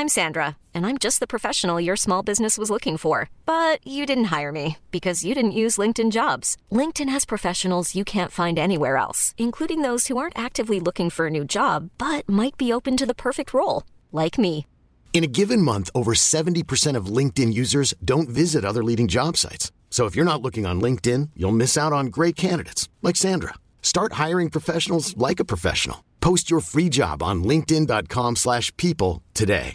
I'm Sandra, and I'm just the professional your small business was looking for. But you didn't hire me because you didn't use LinkedIn Jobs. LinkedIn has professionals you can't find anywhere else, including those who aren't actively looking for a new job, but might be open to the perfect role, like me. In a given month, over 70% of LinkedIn users don't visit other leading job sites. So if you're not looking on LinkedIn, you'll miss out on great candidates like Sandra. Start hiring professionals like a professional. Post your free job on linkedin.com/people today.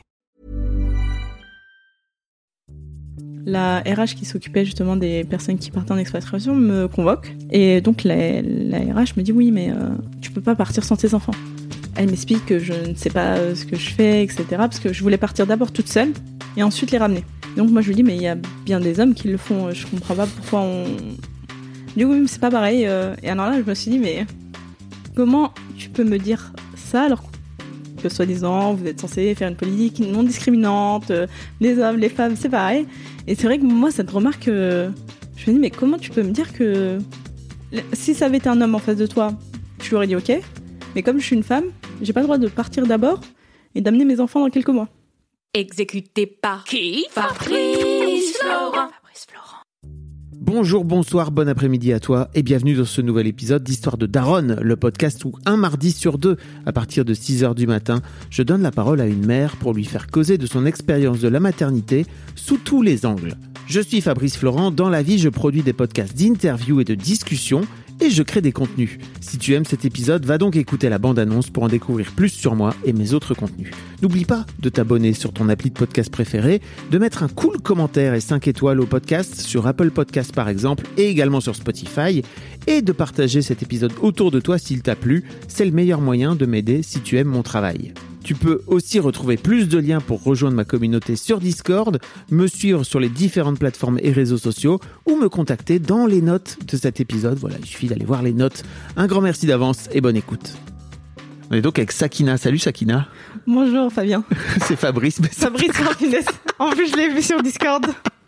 La RH qui s'occupait justement des personnes qui partaient en expatriation me convoque. Et donc la RH me dit oui, mais tu peux pas partir sans tes enfants. Elle m'explique que je ne sais pas ce que je fais, etc. Parce que je voulais partir d'abord toute seule et ensuite les ramener. Donc moi je lui dis mais il y a bien des hommes qui le font. Je comprends pas pourquoi on... Du coup oui, mais c'est pas pareil. Et alors là je me suis dit mais comment tu peux me dire ça alors que soi-disant vous êtes censé faire une politique non discriminante, les hommes, les femmes, c'est pareil. Et c'est vrai que moi cette remarque, je me dis mais comment tu peux me dire que si ça avait été un homme en face de toi, je lui aurais dit ok, mais comme je suis une femme, j'ai pas le droit de partir d'abord et d'amener mes enfants dans quelques mois. Exécuté par qui? Fabrice Florent. Bonjour, bonsoir, bon après-midi à toi et bienvenue dans ce nouvel épisode d'Histoire de Daronne, le podcast où un mardi sur deux, à partir de 6h du matin, je donne la parole à une mère pour lui faire causer de son expérience de la maternité sous tous les angles. Je suis Fabrice Florent, dans la vie je produis des podcasts d'interviews et de discussions et je crée des contenus. Si tu aimes cet épisode, va donc écouter la bande-annonce pour en découvrir plus sur moi et mes autres contenus. N'oublie pas de t'abonner sur ton appli de podcast préféré, de mettre un cool commentaire et 5 étoiles au podcast sur Apple Podcasts par exemple et également sur Spotify et de partager cet épisode autour de toi s'il t'a plu. C'est le meilleur moyen de m'aider si tu aimes mon travail. Tu peux aussi retrouver plus de liens pour rejoindre ma communauté sur Discord, me suivre sur les différentes plateformes et réseaux sociaux ou me contacter dans les notes de cet épisode. Voilà, il suffit d'aller voir les notes. Un grand merci d'avance et bonne écoute. On est donc avec Sakina. Salut Sakina. Bonjour Fabien. C'est Fabrice. Mais Fabrice Martinez. En plus je l'ai vu sur Discord.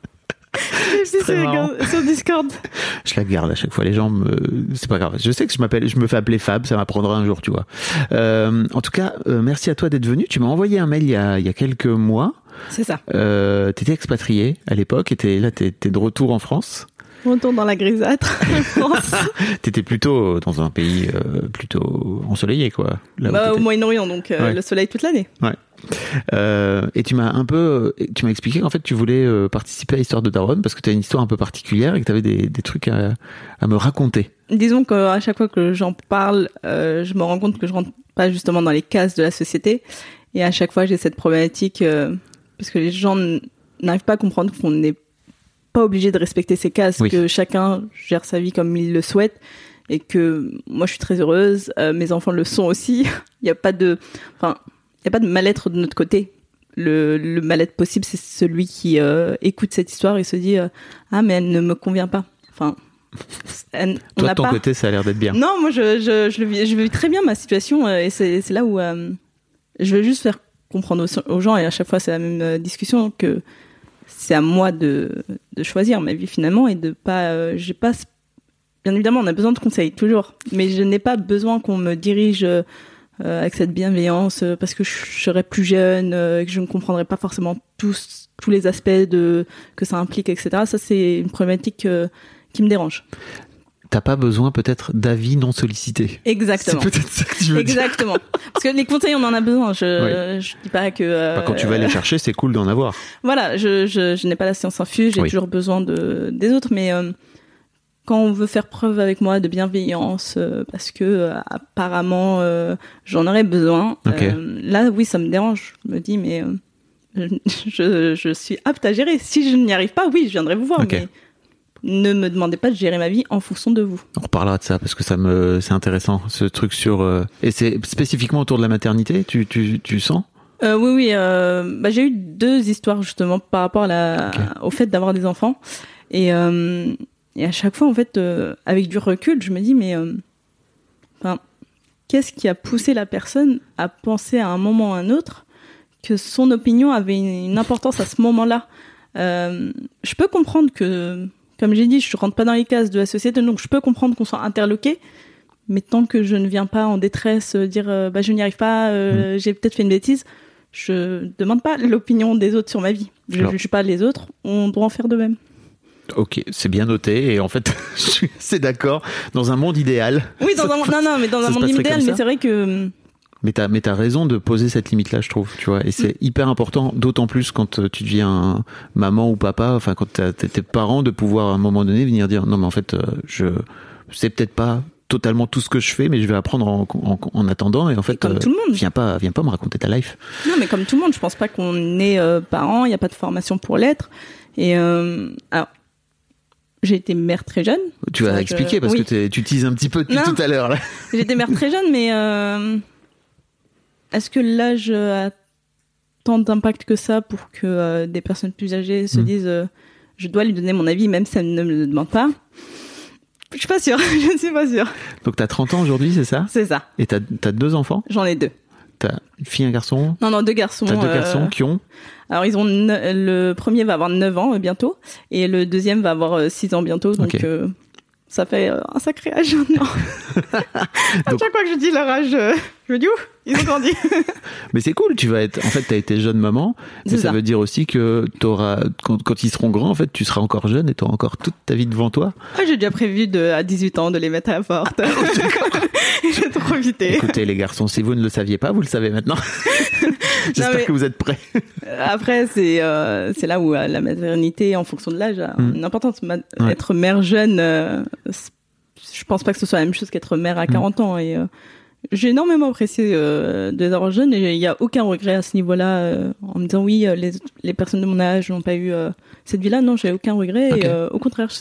Sur Discord. Je la garde à chaque fois. Les gens c'est pas grave. Je sais que je me fais appeler Fab. Ça m'apprendra un jour, tu vois. En tout cas, merci à toi d'être venu. Tu m'as envoyé un mail il y a quelques mois. C'est ça. T'étais expatrié à l'époque et t'es de retour en France. Retour dans la grisâtre. T'étais plutôt dans un pays plutôt ensoleillé, quoi. Là au Moyen-Orient, donc ouais. Le soleil toute l'année. Ouais. Et tu m'as expliqué qu'en fait tu voulais participer à Histoire de Daronne parce que tu as une histoire un peu particulière et que tu avais des trucs à me raconter. Disons qu'à chaque fois que j'en parle, je me rends compte que je rentre pas justement dans les cases de la société et à chaque fois j'ai cette problématique parce que les gens n'arrivent pas à comprendre qu'on n'est pas obligé de respecter ces cases, oui. Que chacun gère sa vie comme il le souhaite et que moi je suis très heureuse, mes enfants le sont aussi. Il n'y a pas de mal-être de notre côté. Le mal-être possible, c'est celui qui écoute cette histoire et se dit ah mais elle ne me convient pas. Enfin, toi de ton côté, ça a l'air d'être bien. Non, moi je vis très bien ma situation et c'est là où je veux juste faire comprendre aux gens et à chaque fois c'est la même discussion que c'est à moi de choisir ma vie finalement et de pas j'ai pas. Bien évidemment, on a besoin de conseils toujours, mais je n'ai pas besoin qu'on me dirige. Avec cette bienveillance parce que je serais plus jeune, que je ne comprendrais pas forcément tous les aspects que ça implique, etc. Ça, c'est une problématique qui me dérange. T'as pas besoin peut-être d'avis non sollicités. Exactement. C'est peut-être ça que tu veux Exactement. dire. Parce que les conseils, on en a besoin. Je dis pas que... quand tu vas les chercher, c'est cool d'en avoir. Voilà, je n'ai pas la science infuse, j'ai toujours besoin des autres, mais... Quand on veut faire preuve avec moi de bienveillance, parce que apparemment j'en aurais besoin, okay. Là oui ça me dérange. Je me dis mais je suis apte à gérer. Si je n'y arrive pas, oui je viendrai vous voir. Okay. Mais ne me demandez pas de gérer ma vie en fonction de vous. On reparlera de ça parce que c'est intéressant ce truc sur et c'est spécifiquement autour de la maternité. Tu sens? Oui. J'ai eu 2 histoires justement par rapport au fait d'avoir des enfants et à chaque fois, en fait, avec du recul, je me dis, mais qu'est-ce qui a poussé la personne à penser à un moment ou à un autre que son opinion avait une importance à ce moment-là. Je peux comprendre que, comme j'ai dit, je rentre pas dans les cases de la société, donc je peux comprendre qu'on soit interloqué, mais tant que je ne viens pas en détresse dire je n'y arrive pas, j'ai peut-être fait une bêtise, je demande pas l'opinion des autres sur ma vie. Je juge pas les autres, on doit en faire de même. Ok, c'est bien noté, et en fait, je suis assez d'accord. Dans un monde idéal. Oui, dans un monde idéal, mais c'est vrai que. Mais t'as raison de poser cette limite-là, je trouve, tu vois. Et c'est hyper important, d'autant plus quand tu deviens maman ou papa, enfin, quand t'es tes parents, de pouvoir à un moment donné venir dire, non, mais en fait, je sais peut-être pas totalement tout ce que je fais, mais je vais apprendre en attendant. Et en fait, comme tout le monde. Viens pas me raconter ta life. Non, mais comme tout le monde, je pense pas qu'on est parent, il y a pas de formation pour l'être. Et alors. J'ai été mère très jeune. Tu vas expliquer parce que tu teases un petit peu depuis tout à l'heure là. J'ai été mère très jeune, mais est-ce que l'âge a tant d'impact que ça pour que des personnes plus âgées se disent je dois lui donner mon avis même si elle ne me le demande pas? Je suis pas sûre. Je ne suis pas sûre. Donc t'as 30 ans aujourd'hui, c'est ça? C'est ça. Et t'as 2 enfants? J'en ai 2. T'as une fille, un garçon? Non, 2 garçons. T'as 2 garçons qui ont? Alors le premier va avoir 9 ans bientôt et le deuxième va avoir 6 ans bientôt, donc ça fait un sacré âge maintenant. À chaque fois que je dis leur âge, je me dis ils ont grandi. Mais c'est cool, t'as été jeune maman, mais ça veut dire aussi que quand ils seront grands, en fait, tu seras encore jeune et t'auras encore toute ta vie devant toi. Ah, j'ai déjà prévu à 18 ans de les mettre à la porte. J'ai trop évité. Écoutez les garçons, si vous ne le saviez pas, vous le savez maintenant. J'espère que vous êtes prêts. Après, c'est là où la maternité, en fonction de l'âge, a une importance. Être mère jeune, je pense pas que ce soit la même chose qu'être mère à 40 ans. Et j'ai énormément apprécié de les avoir jeunes et il n'y a aucun regret à ce niveau-là en me disant oui, les personnes de mon âge n'ont pas eu cette vie-là. Non, j'ai aucun regret. Et au contraire,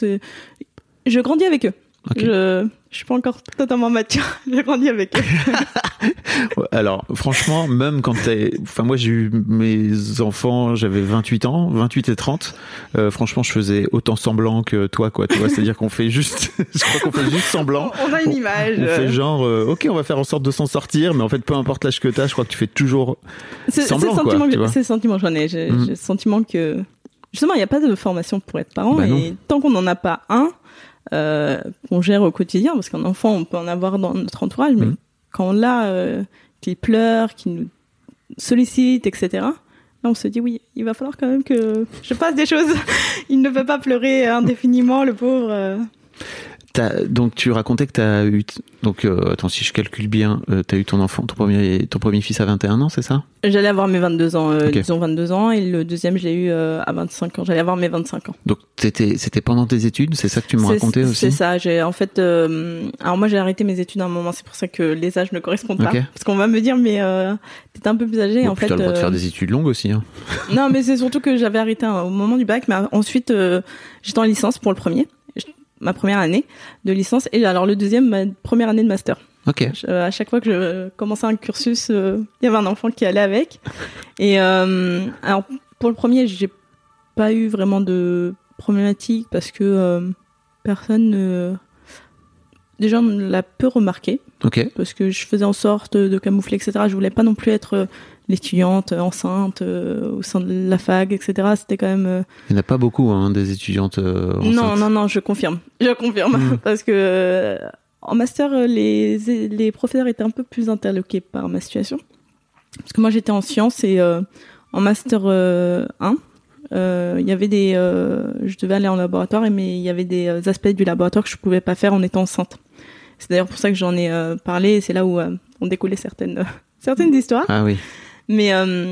je grandis avec eux. Je suis pas encore totalement mature. J'ai grandi avec eux. Alors, franchement, même quand moi, j'ai eu mes enfants, j'avais 28 ans, 28 et 30. Franchement, je faisais autant semblant que toi, quoi. Tu vois, c'est-à-dire qu'on fait juste, je crois qu'on fait juste semblant. On a une image. On fait genre, ok, on va faire en sorte de s'en sortir, mais en fait, peu importe l'âge que t'as, je crois que tu fais toujours semblant, quoi. C'est le sentiment que j'en ai. J'ai le sentiment que, justement, il n'y a pas de formation pour être parent, et tant qu'on n'en a pas un, qu'on gère au quotidien, parce qu'un enfant on peut en avoir dans notre entourage, mais quand on l'a, qu'il pleure, qu'il nous sollicite, etc., là on se dit oui, il va falloir quand même que je fasse des choses. Il ne peut pas pleurer indéfiniment, le pauvre. Donc tu racontais que t'as eu, donc attends, si je calcule bien, t'as eu ton enfant, ton premier fils à 21 ans, c'est ça? J'allais avoir mes 22 ans, disons 22 ans, et le deuxième je l'ai eu à 25 ans. J'allais avoir mes 25 ans. Donc c'était pendant tes études, c'est ça que tu me racontais aussi? C'est ça. Alors moi j'ai arrêté mes études à un moment, c'est pour ça que les âges ne correspondent pas, parce qu'on va me dire mais t'es un peu plus âgé. En fait, t'as le droit de faire des études longues aussi. Hein. Non, mais c'est surtout que j'avais arrêté au moment du bac, mais ensuite j'étais en licence pour le premier. Ma première année de licence, et alors le deuxième, ma première année de master. Ok. À chaque fois que je commençais un cursus, il y avait un enfant qui allait avec. Et alors pour le premier, j'ai pas eu vraiment de problématique parce que personne déjà on l'a peu remarqué. Ok. Parce que je faisais en sorte de camoufler, etc. Je voulais pas non plus être l'étudiante enceinte au sein de la fac, etc. C'était quand même... Il n'y en a pas beaucoup, hein, des étudiantes enceintes. Non, je confirme. Parce que en master, les professeurs étaient un peu plus interloqués par ma situation. Parce que moi, j'étais en sciences et en master 1, il y avait je devais aller en laboratoire, mais il y avait des aspects du laboratoire que je pouvais pas faire en étant enceinte. C'est d'ailleurs pour ça que j'en ai parlé, et c'est là où on découlait certaines histoires. Ah oui. Mais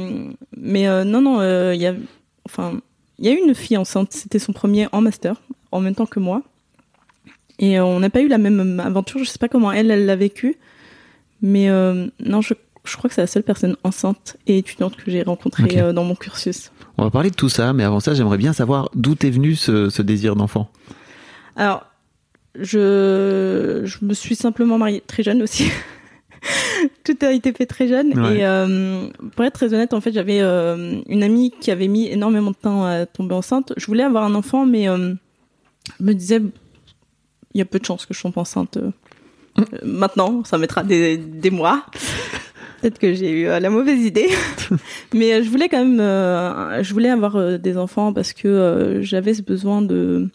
non, il y a eu une fille enceinte, c'était son premier en master, en même temps que moi. Et on n'a pas eu la même aventure, je sais pas comment elle l'a vécu. Mais non, je crois que c'est la seule personne enceinte et étudiante que j'ai rencontrée dans mon cursus. On va parler de tout ça, mais avant ça, j'aimerais bien savoir d'où t'es venu ce désir d'enfant. Alors, je me suis simplement mariée très jeune aussi. Tout a été fait très jeune. Ouais. Et pour être très honnête, en fait, j'avais une amie qui avait mis énormément de temps à tomber enceinte. Je voulais avoir un enfant, mais me disais, il y a peu de chances que je tombe enceinte maintenant. Ça mettra des mois. Peut-être que j'ai eu la mauvaise idée. Mais je voulais quand même, je voulais avoir des enfants parce que j'avais ce besoin de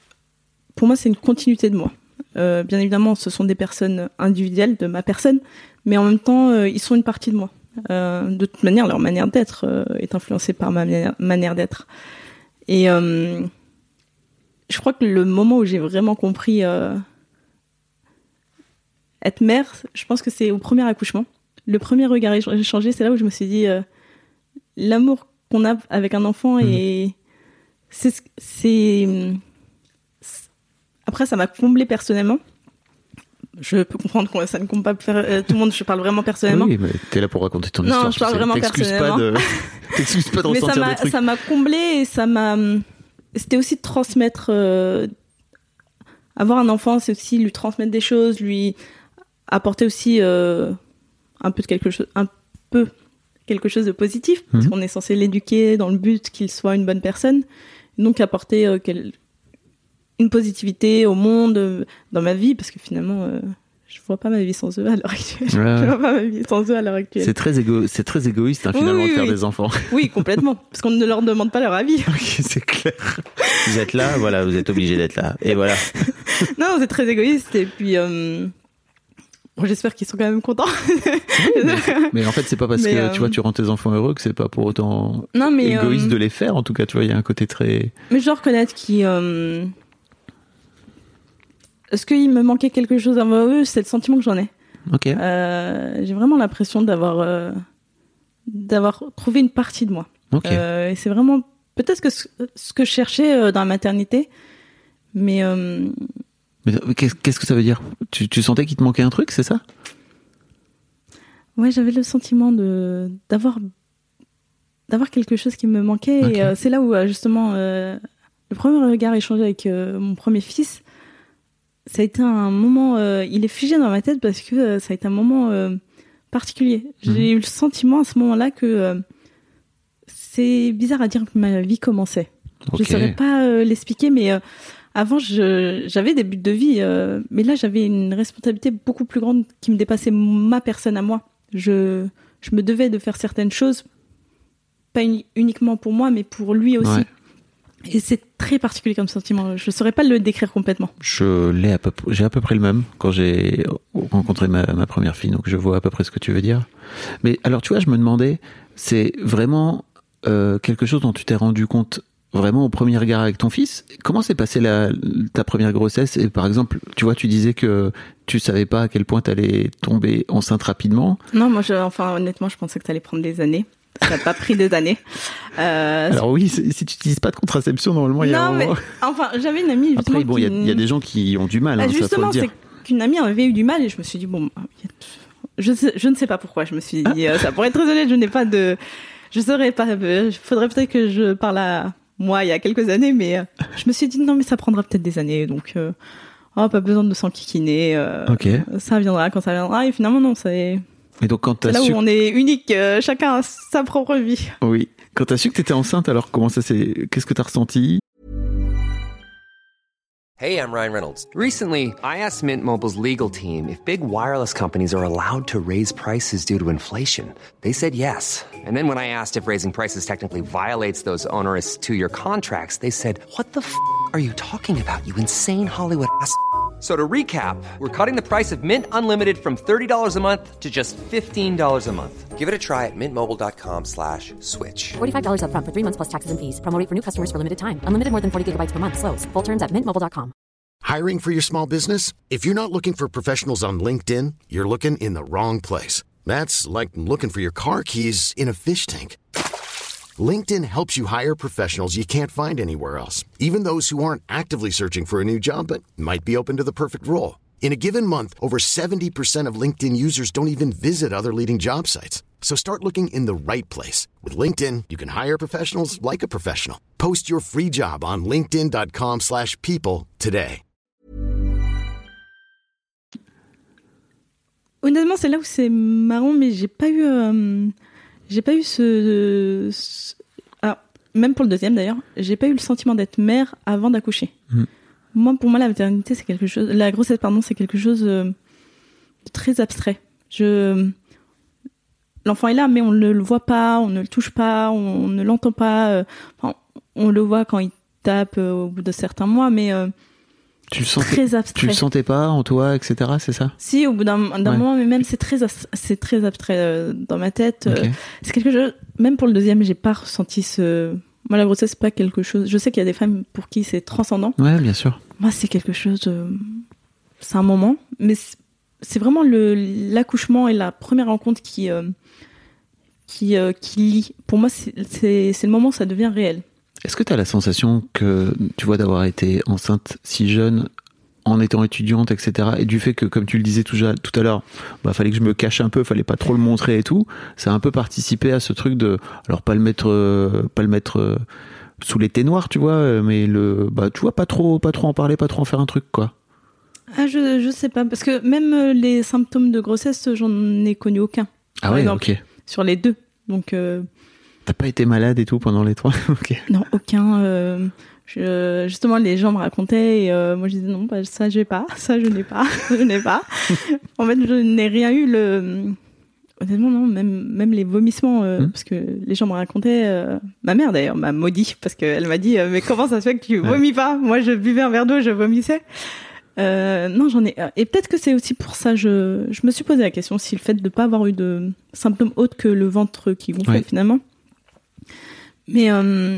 pour moi, c'est une continuité de moi. Bien évidemment, ce sont des personnes individuelles de ma personne, mais en même temps, ils sont une partie de moi. De toute manière, leur manière d'être est influencée par ma manière d'être. Et je crois que le moment où j'ai vraiment compris être mère, je pense que c'est au premier accouchement. Le premier regard échangé, c'est là où je me suis dit l'amour qu'on a avec un enfant et après ça m'a comblée personnellement. Je peux comprendre que ça ne compte pas faire tout le monde, je parle vraiment personnellement. Oui, mais t'es là pour raconter ton histoire. Non, je parle vraiment personnellement. T'excuses pas de ressentir des trucs. Ça m'a comblée et c'était aussi de transmettre avoir un enfant, c'est aussi lui transmettre des choses, lui apporter aussi un peu quelque chose de positif, parce qu'on est censé l'éduquer dans le but qu'il soit une bonne personne. Donc apporter une positivité au monde, dans ma vie, parce que finalement, je vois pas ma vie sans eux à l'heure actuelle. Je vois pas ma vie sans eux à l'heure actuelle. C'est très égoïste finalement de faire des enfants. Oui, complètement, parce qu'on ne leur demande pas leur avis. Oui, c'est clair. Vous êtes là, voilà, vous êtes obligés d'être là. Et voilà. Non, c'est très égoïste, et puis... j'espère qu'ils sont quand même contents. mais en fait, c'est pas parce que tu vois, tu rends tes enfants heureux que c'est pas pour autant égoïste de les faire. En tout cas, tu vois, il y a un côté très... Mais je dois reconnaître est-ce qu'il me manquait quelque chose avant eux? C'est le sentiment que j'en ai. Ok. J'ai vraiment l'impression d'avoir trouvé une partie de moi. Ok. Et c'est vraiment peut-être que ce que je cherchais dans la maternité, mais qu'est-ce que ça veut dire? Tu sentais qu'il te manquait un truc, c'est ça? Ouais, j'avais le sentiment d'avoir quelque chose qui me manquait. Okay. Et c'est là où justement le premier regard échangé avec mon premier fils, ça a été un moment, il est figé dans ma tête parce que ça a été un moment particulier. J'ai eu le sentiment à ce moment-là que c'est bizarre à dire que ma vie commençait. Okay. Je ne saurais pas l'expliquer, mais avant, j'avais des buts de vie, mais là, j'avais une responsabilité beaucoup plus grande qui me dépassait ma personne à moi. Je me devais de faire certaines choses, pas uniquement pour moi, mais pour lui aussi. Ouais. Et c'est très particulier comme sentiment. Je ne saurais pas le décrire complètement. J'ai à peu près le même quand j'ai rencontré ma première fille, donc je vois à peu près ce que tu veux dire. Mais alors, tu vois, je me demandais, c'est vraiment quelque chose dont tu t'es rendu compte vraiment au premier regard avec ton fils? Comment s'est passée ta première grossesse? Et par exemple, tu vois, tu disais que tu savais pas à quel point t'allais tomber enceinte rapidement. Non, moi, honnêtement, je pensais que t'allais prendre des années. Ça n'a pas pris 2 années. Alors oui, si tu n'utilises pas de contraception, normalement, il y a un moment... Non, mais enfin, j'avais une amie... Après, bon, il y a des gens qui ont du mal, justement, ça faut le dire. C'est qu'une amie avait eu du mal et je me suis dit, bon, je ne sais pas pourquoi. Je me suis dit, ça pourrait être très honnête, je n'ai pas de... Je saurais pas... Il faudrait peut-être que je parle à moi il y a quelques années, mais je me suis dit, non, mais ça prendra peut-être des années, donc... pas besoin de s'enquiquiner. Okay. Ça viendra quand ça viendra. Et finalement, non, c'est... Et donc quand t'as là où on est unique, chacun a sa propre vie. Oui. Quand t'as su que t'étais enceinte, alors qu'est-ce que t'as ressenti? Hey, I'm Ryan Reynolds. Recently, I asked Mint Mobile's legal team if big wireless companies are allowed to raise prices due to inflation. They said yes. And then when I asked if raising prices technically violates those onerous 2-year contracts, they said, "What the f*** are you talking about, you insane Hollywood ass?" So to recap, we're cutting the price of Mint Unlimited from $30 a month to just $15 a month. Give it a try at mintmobile.com/switch. $45 up front for 3 months plus taxes and fees. Promo rate for new customers for limited time. Unlimited more than 40 gigabytes per month. Slows full terms at mintmobile.com. Hiring for your small business? If you're not looking for professionals on LinkedIn, you're looking in the wrong place. That's like looking for your car keys in a fish tank. LinkedIn helps you hire professionals you can't find anywhere else, even those who aren't actively searching for a new job but might be open to the perfect role. In a given month, over 70% of LinkedIn users don't even visit other leading job sites. So start looking in the right place. With LinkedIn, you can hire professionals like a professional. Post your free job on linkedin.com/people today. Honnêtement, c'est là où c'est marrant, mais j'ai pas eu alors, même pour le deuxième d'ailleurs, j'ai pas eu le sentiment d'être mère avant d'accoucher. Moi, pour moi, la maternité, la grossesse, c'est quelque chose de très abstrait. L'enfant est là, mais on ne le voit pas, on ne le touche pas, on ne l'entend pas. On le voit quand il tape au bout de certains mois, mais Tu le sentais, très abstrait. Tu le sentais pas en toi, etc. C'est ça? Si, au bout d'un moment, mais même c'est très abstrait dans ma tête. Okay. C'est quelque chose. Même pour le deuxième, j'ai pas ressenti ce. Moi, la grossesse, c'est pas quelque chose. Je sais qu'il y a des femmes pour qui c'est transcendant. Ouais, bien sûr. Moi, c'est quelque chose. C'est un moment, mais c'est vraiment l'accouchement et la première rencontre qui lie. Pour moi, c'est le moment où ça devient réel. Est-ce que tu as la sensation que, tu vois, d'avoir été enceinte si jeune, en étant étudiante, etc., et du fait que, comme tu le disais tout à l'heure, fallait que je me cache un peu, fallait pas trop le montrer et tout, ça a un peu participé à ce truc de, alors pas le mettre sous l'été noir, tu vois, mais tu vois, pas trop en parler, pas trop en faire un truc, quoi. Ah, je sais pas, parce que même les symptômes de grossesse, j'en ai connu aucun. Ah ouais, ok. Sur les 2, donc. T'as pas été malade et tout pendant les 3? Okay. Non, aucun. Justement, les gens me racontaient et moi je disais non, ça j'ai pas, ça je n'ai pas, je n'ai pas. En fait, je n'ai rien eu. Honnêtement, non, même les vomissements, parce que les gens me racontaient. Ma mère d'ailleurs m'a maudit parce qu'elle m'a dit mais comment ça se fait que tu vomis pas? Moi, je buvais un verre d'eau, je vomissais. Non, j'en ai. Et peut-être que c'est aussi pour ça. Je me suis posé la question si le fait de pas avoir eu de symptômes autres que le ventre qui gonflait finalement. Mais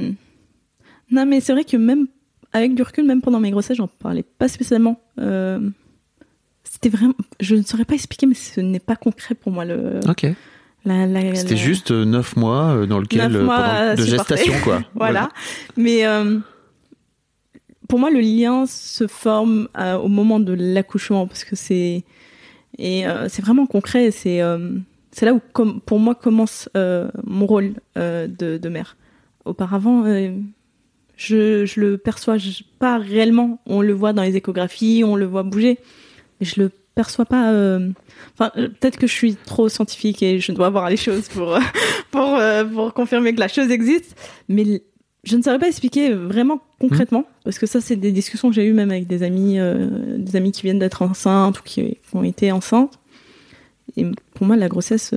non, mais c'est vrai que même avec du recul, même pendant mes grossesses, j'en parlais pas spécialement. C'était vraiment, je ne saurais pas expliquer, mais ce n'est pas concret pour moi Ok. C'était juste 9 mois dans lequel 9 mois de gestation, quoi. Voilà. Mais pour moi, le lien se forme au moment de l'accouchement, parce que c'est vraiment concret. C'est là où, pour moi, commence mon rôle de mère. Auparavant, je le perçois pas réellement. On le voit dans les échographies, on le voit bouger, mais je le perçois pas. Peut-être que je suis trop scientifique et je dois voir les choses pour confirmer que la chose existe, mais je ne saurais pas expliquer vraiment concrètement, parce que ça, c'est des discussions que j'ai eues même avec des amis qui viennent d'être enceintes ou qui ont été enceintes. Et pour moi, la grossesse,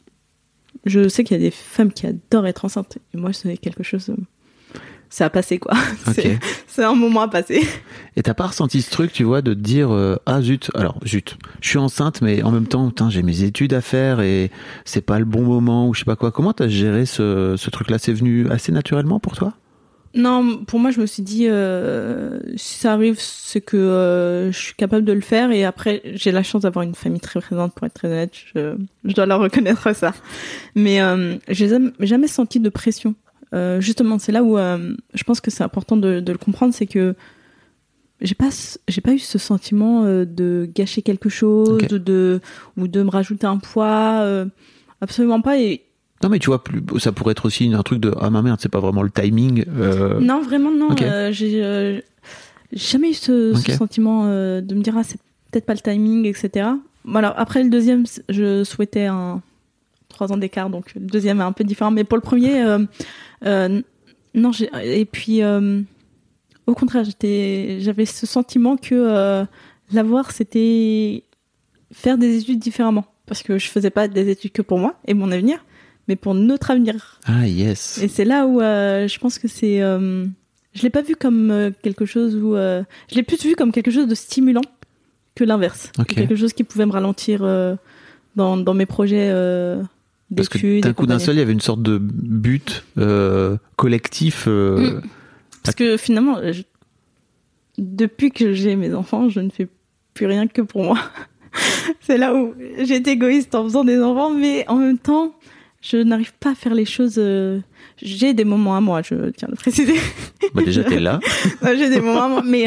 je sais qu'il y a des femmes qui adorent être enceintes. Et moi, c'est quelque chose... ça a passé, quoi. Okay. C'est un moment à passer. Et t'as pas ressenti ce truc, tu vois, de te dire ah zut, je suis enceinte, mais en même temps, putain, j'ai mes études à faire et c'est pas le bon moment ou je sais pas quoi. Comment t'as géré ce truc-là? C'est venu assez naturellement pour toi? Non, pour moi, je me suis dit si ça arrive, c'est que je suis capable de le faire. Et après, j'ai la chance d'avoir une famille très présente, pour être très honnête. Je dois leur reconnaître ça. Mais j'ai jamais senti de pression. Justement, c'est là où je pense que c'est important de le comprendre, c'est que j'ai pas eu ce sentiment de gâcher quelque chose, okay, ou de me rajouter un poids, absolument pas. Et non, mais tu vois, ça pourrait être aussi un truc de ah ma merde, c'est pas vraiment le timing. Non, vraiment non. Okay. J'ai jamais eu ce sentiment de me dire ah c'est peut-être pas le timing, etc. Voilà. Après le deuxième, je souhaitais 3 ans d'écart, donc le deuxième est un peu différent. Mais pour le premier, non. Et puis au contraire, j'avais ce sentiment que l'avoir, c'était faire des études différemment, parce que je faisais pas des études que pour moi et mon avenir, mais pour notre avenir. Ah yes. Et c'est là où je pense que c'est, je l'ai pas vu comme quelque chose où, je l'ai plus vu comme quelque chose de stimulant que l'inverse, okay, quelque chose qui pouvait me ralentir dans mes projets d'études. Parce que d'un coup d'un seul, il y avait une sorte de but collectif. Parce que finalement, depuis que j'ai mes enfants, je ne fais plus rien que pour moi. C'est là où j'ai été égoïste en faisant des enfants, mais en même temps, je n'arrive pas à faire les choses. J'ai des moments à moi, je tiens à le préciser. Bah déjà, t'es là. J'ai des moments à moi, mais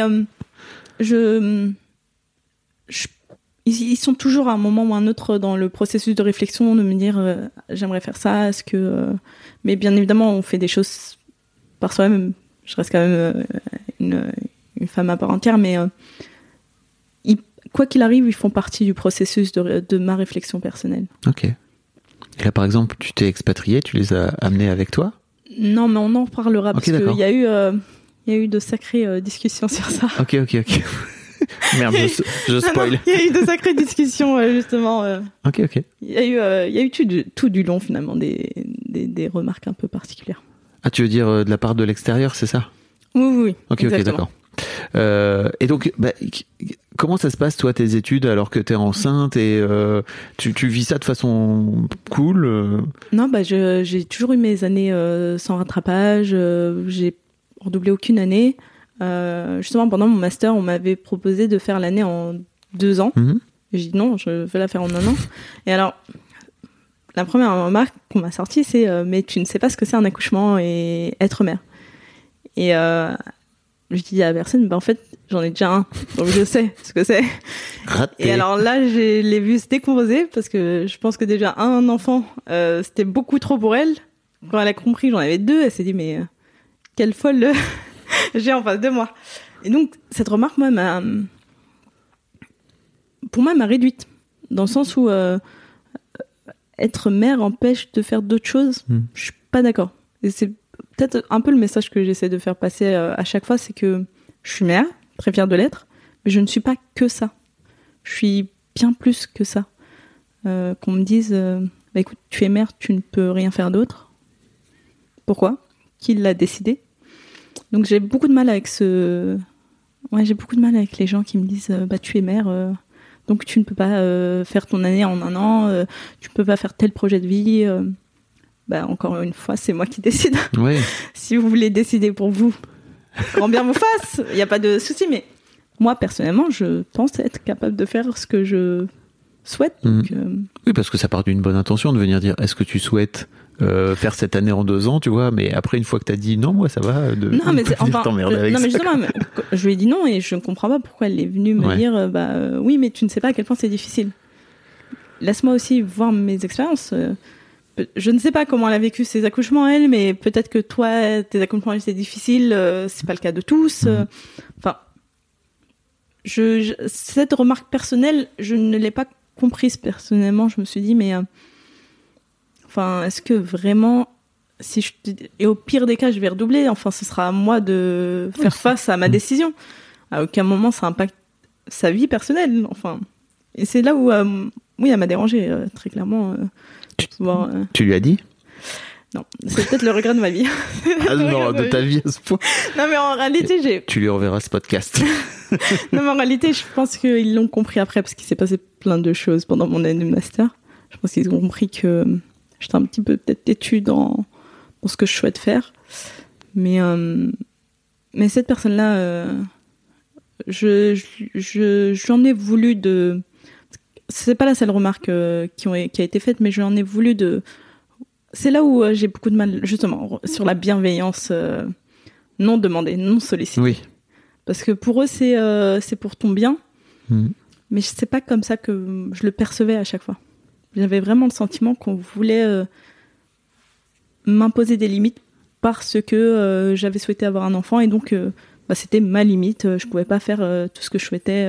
ils sont toujours à un moment ou un autre dans le processus de réflexion, de me dire j'aimerais faire ça, est-ce que... Mais bien évidemment, on fait des choses par soi-même. Je reste quand même une femme à part entière, mais quoi qu'il arrive, ils font partie du processus de ma réflexion personnelle. Ok. Et là, par exemple, tu t'es expatriée, tu les as amenés avec toi? Non, mais on en reparlera, parce qu'il y a eu de sacrées discussions sur ça. Ok. Merde, je spoil. Il y a eu de sacrées discussions, justement. Ok. Il y a eu tout du long, finalement, des remarques un peu particulières. Ah, tu veux dire de la part de l'extérieur, c'est ça? Oui. Ok, d'accord. Et donc, comment ça se passe, toi, tes études, alors que t'es enceinte et tu vis ça de façon cool Non, j'ai toujours eu mes années sans rattrapage. J'ai redoublé aucune année. Justement, pendant mon master, on m'avait proposé de faire l'année en 2 ans. Et j'ai dit non, je veux la faire en 1 an. Et alors, la première remarque qu'on m'a sortie, c'est mais tu ne sais pas ce que c'est un accouchement et être mère. Et je dis à la personne, en fait, j'en ai déjà un, donc je sais ce que c'est. Raté. Et alors là, je l'ai vu se décomposer parce que je pense que déjà un enfant, c'était beaucoup trop pour elle. Quand elle a compris, j'en avais 2, elle s'est dit mais quelle folle j'ai en face de moi. Et donc cette remarque, moi, m'a réduite dans le sens où être mère empêche de faire d'autres choses. Je suis pas d'accord. Et c'est peut-être un peu le message que j'essaie de faire passer à chaque fois, c'est que je suis mère, très fière de l'être, mais je ne suis pas que ça. Je suis bien plus que ça. Qu'on me dise, écoute, tu es mère, tu ne peux rien faire d'autre. Pourquoi ? Qui l'a décidé ? Donc j'ai beaucoup de mal avec j'ai beaucoup de mal avec les gens qui me disent, tu es mère, donc tu ne peux pas faire ton année en 1 an, tu ne peux pas faire tel projet de vie. Encore une fois, c'est moi qui décide. Ouais. Si vous voulez décider pour vous, grand bien vous fasse, il n'y a pas de souci. Mais moi, personnellement, je pense être capable de faire ce que je souhaite. Donc, oui, parce que ça part d'une bonne intention de venir dire, est-ce que tu souhaites faire cette année en 2 ans, tu vois, mais après, une fois que t'as dit non, moi, ça va, t'emmerder avec ça. Non, mais justement, je lui ai dit non et je ne comprends pas pourquoi elle est venue me dire, oui, mais tu ne sais pas à quel point c'est difficile. Laisse-moi aussi voir mes expériences. Je ne sais pas comment elle a vécu ses accouchements, elle, mais peut-être que toi, tes accouchements, c'est difficile, c'est pas le cas de tous. Cette remarque personnelle, je ne l'ai pas comprise personnellement. Je me suis dit, mais est-ce que vraiment, et au pire des cas, je vais redoubler. Ce sera à moi de faire face à ma décision. À aucun moment, ça impacte sa vie personnelle. Et c'est là où, oui, elle m'a dérangée, très clairement. Tu lui as dit ? Non, c'est peut-être le regret de ma vie. Non, de ta vie à ce point. Non, mais en réalité, tu lui enverras ce podcast. Non, mais en réalité, je pense qu'ils l'ont compris après, parce qu'il s'est passé plein de choses pendant mon année de master. Je pense qu'ils ont compris que j'étais un petit peu peut-être têtue dans ce que je souhaite faire. Mais cette personne-là, j'en ai voulu de... C'est pas la seule remarque qui a été faite, mais j'en ai voulu de... C'est là où j'ai beaucoup de mal, justement, sur la bienveillance non demandée, non sollicitée. Oui. Parce que pour eux, c'est pour ton bien. Mais c'est pas comme ça que je le percevais à chaque fois. J'avais vraiment le sentiment qu'on voulait m'imposer des limites parce que j'avais souhaité avoir un enfant. Et donc, c'était ma limite. Je pouvais pas faire tout ce que je souhaitais.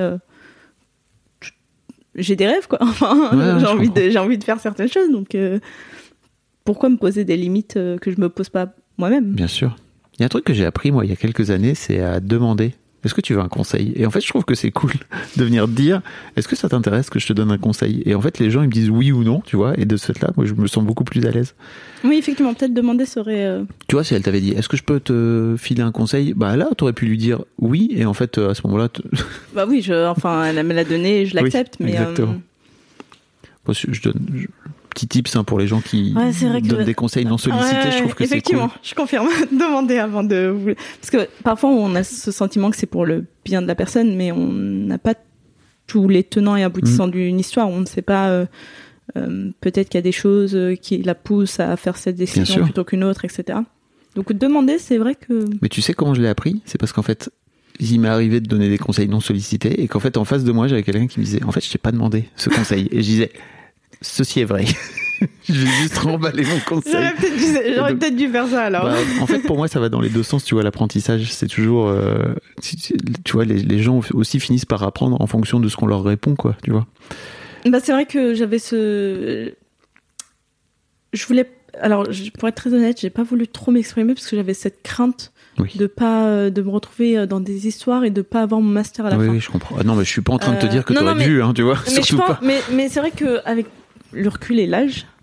J'ai des rêves, quoi. J'ai envie de faire certaines choses. Donc, pourquoi me poser des limites que je me pose pas moi-même ? Bien sûr. Il y a un truc que j'ai appris, moi, il y a quelques années, c'est à demander. Est-ce que tu veux un conseil ? Et en fait, je trouve que c'est cool de venir te dire, est-ce que ça t'intéresse que je te donne un conseil ? Et en fait, les gens, ils me disent oui ou non, tu vois. Et de ce fait-là, moi, je me sens beaucoup plus à l'aise. Oui, effectivement, peut-être demander serait... Tu vois, si elle t'avait dit, est-ce que je peux te filer un conseil ? Là, t'aurais pu lui dire oui. Et en fait, à ce moment-là... oui, elle me l'a donné, je l'accepte. Oui, mais exactement. Moi, je donne... Petit tips pour les gens qui donnent des conseils non sollicités, je trouve que c'est cool. Effectivement, je confirme. Demandez avant de... Parce que parfois, on a ce sentiment que c'est pour le bien de la personne, mais on n'a pas tous les tenants et aboutissants d'une histoire. On ne sait pas... peut-être qu'il y a des choses qui la poussent à faire cette décision plutôt qu'une autre, etc. Donc, demander, c'est vrai que... Mais tu sais comment je l'ai appris ? C'est parce qu'en fait, il m'est arrivé de donner des conseils non sollicités et qu'en fait, en face de moi, j'avais quelqu'un qui me disait « En fait, je t'ai pas demandé ce conseil. » Et je disais... Ceci est vrai. Je vais juste remballer mon conseil. J'aurais peut-être dû faire ça alors. En fait, pour moi, ça va dans les deux sens. Tu vois, l'apprentissage, c'est toujours. Tu vois, les gens aussi finissent par apprendre en fonction de ce qu'on leur répond, quoi. Tu vois. C'est vrai que j'avais je voulais. Alors, pour être très honnête, j'ai pas voulu trop m'exprimer parce que j'avais cette crainte de me retrouver dans des histoires et de pas avoir mon master à la fin. Oui, je comprends. Non, mais je suis pas en train de te dire que t'aurais dû, tu vois. Mais c'est vrai que avec le recul et l'âge,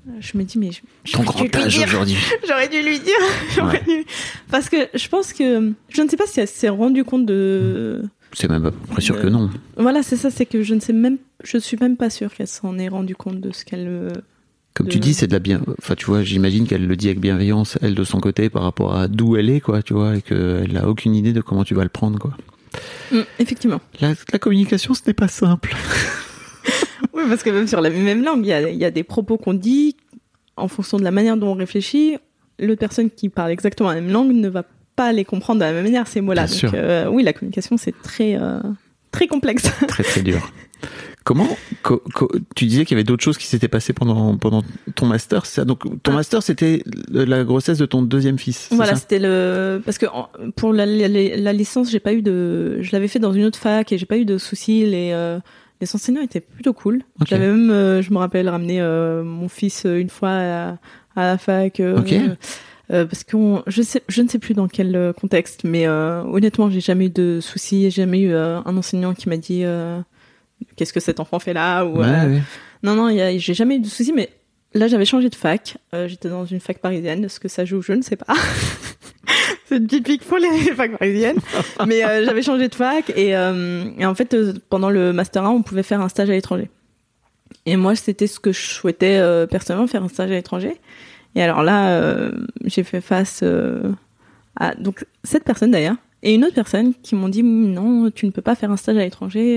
je me dis, mais ton grand âge aujourd'hui. J'aurais dû lui dire. Parce que je pense que, je ne sais pas si elle s'est rendue compte de... C'est même à peu près sûr que non. Voilà, c'est ça, c'est que je suis même pas sûre qu'elle s'en ait rendue compte de ce qu'elle... Comme tu dis, c'est de la bien. Enfin, tu vois, j'imagine qu'elle le dit avec bienveillance, elle de son côté, par rapport à d'où elle est, quoi, tu vois, et qu'elle a aucune idée de comment tu vas le prendre, quoi. Effectivement. La communication, ce n'est pas simple. Oui, parce que même sur la même langue, il y a des propos qu'on dit en fonction de la manière dont on réfléchit. L'autre personne qui parle exactement la même langue ne va pas les comprendre de la même manière, ces mots-là. Bien Donc, oui, la communication, c'est très, très complexe. Très, très dur. Comment tu disais qu'il y avait d'autres choses qui s'étaient passées pendant ton master, c'est ça? Donc ton master, c'était la grossesse de ton deuxième fils. Voilà, c'était parce que pour la licence, je l'avais fait dans une autre fac et j'ai pas eu de soucis. Les enseignants étaient plutôt cool. Okay. J'avais même, je me rappelle, ramené mon fils une fois à la fac. Parce que je ne sais plus dans quel contexte, mais honnêtement, j'ai jamais eu de soucis. J'ai jamais eu un enseignant qui m'a dit qu'est-ce que cet enfant fait là ou ouais. Non, j'ai jamais eu de soucis, mais là j'avais changé de fac. J'étais dans une fac parisienne. Est-ce que ça joue? Je ne sais pas. C'est typique pour les facs parisiennes. Mais j'avais changé de fac et en fait pendant le master 1, on pouvait faire un stage à l'étranger. Et moi, c'était ce que je souhaitais personnellement, faire un stage à l'étranger. Et alors là, j'ai fait face à donc cette personne d'ailleurs et une autre personne qui m'ont dit non, tu ne peux pas faire un stage à l'étranger.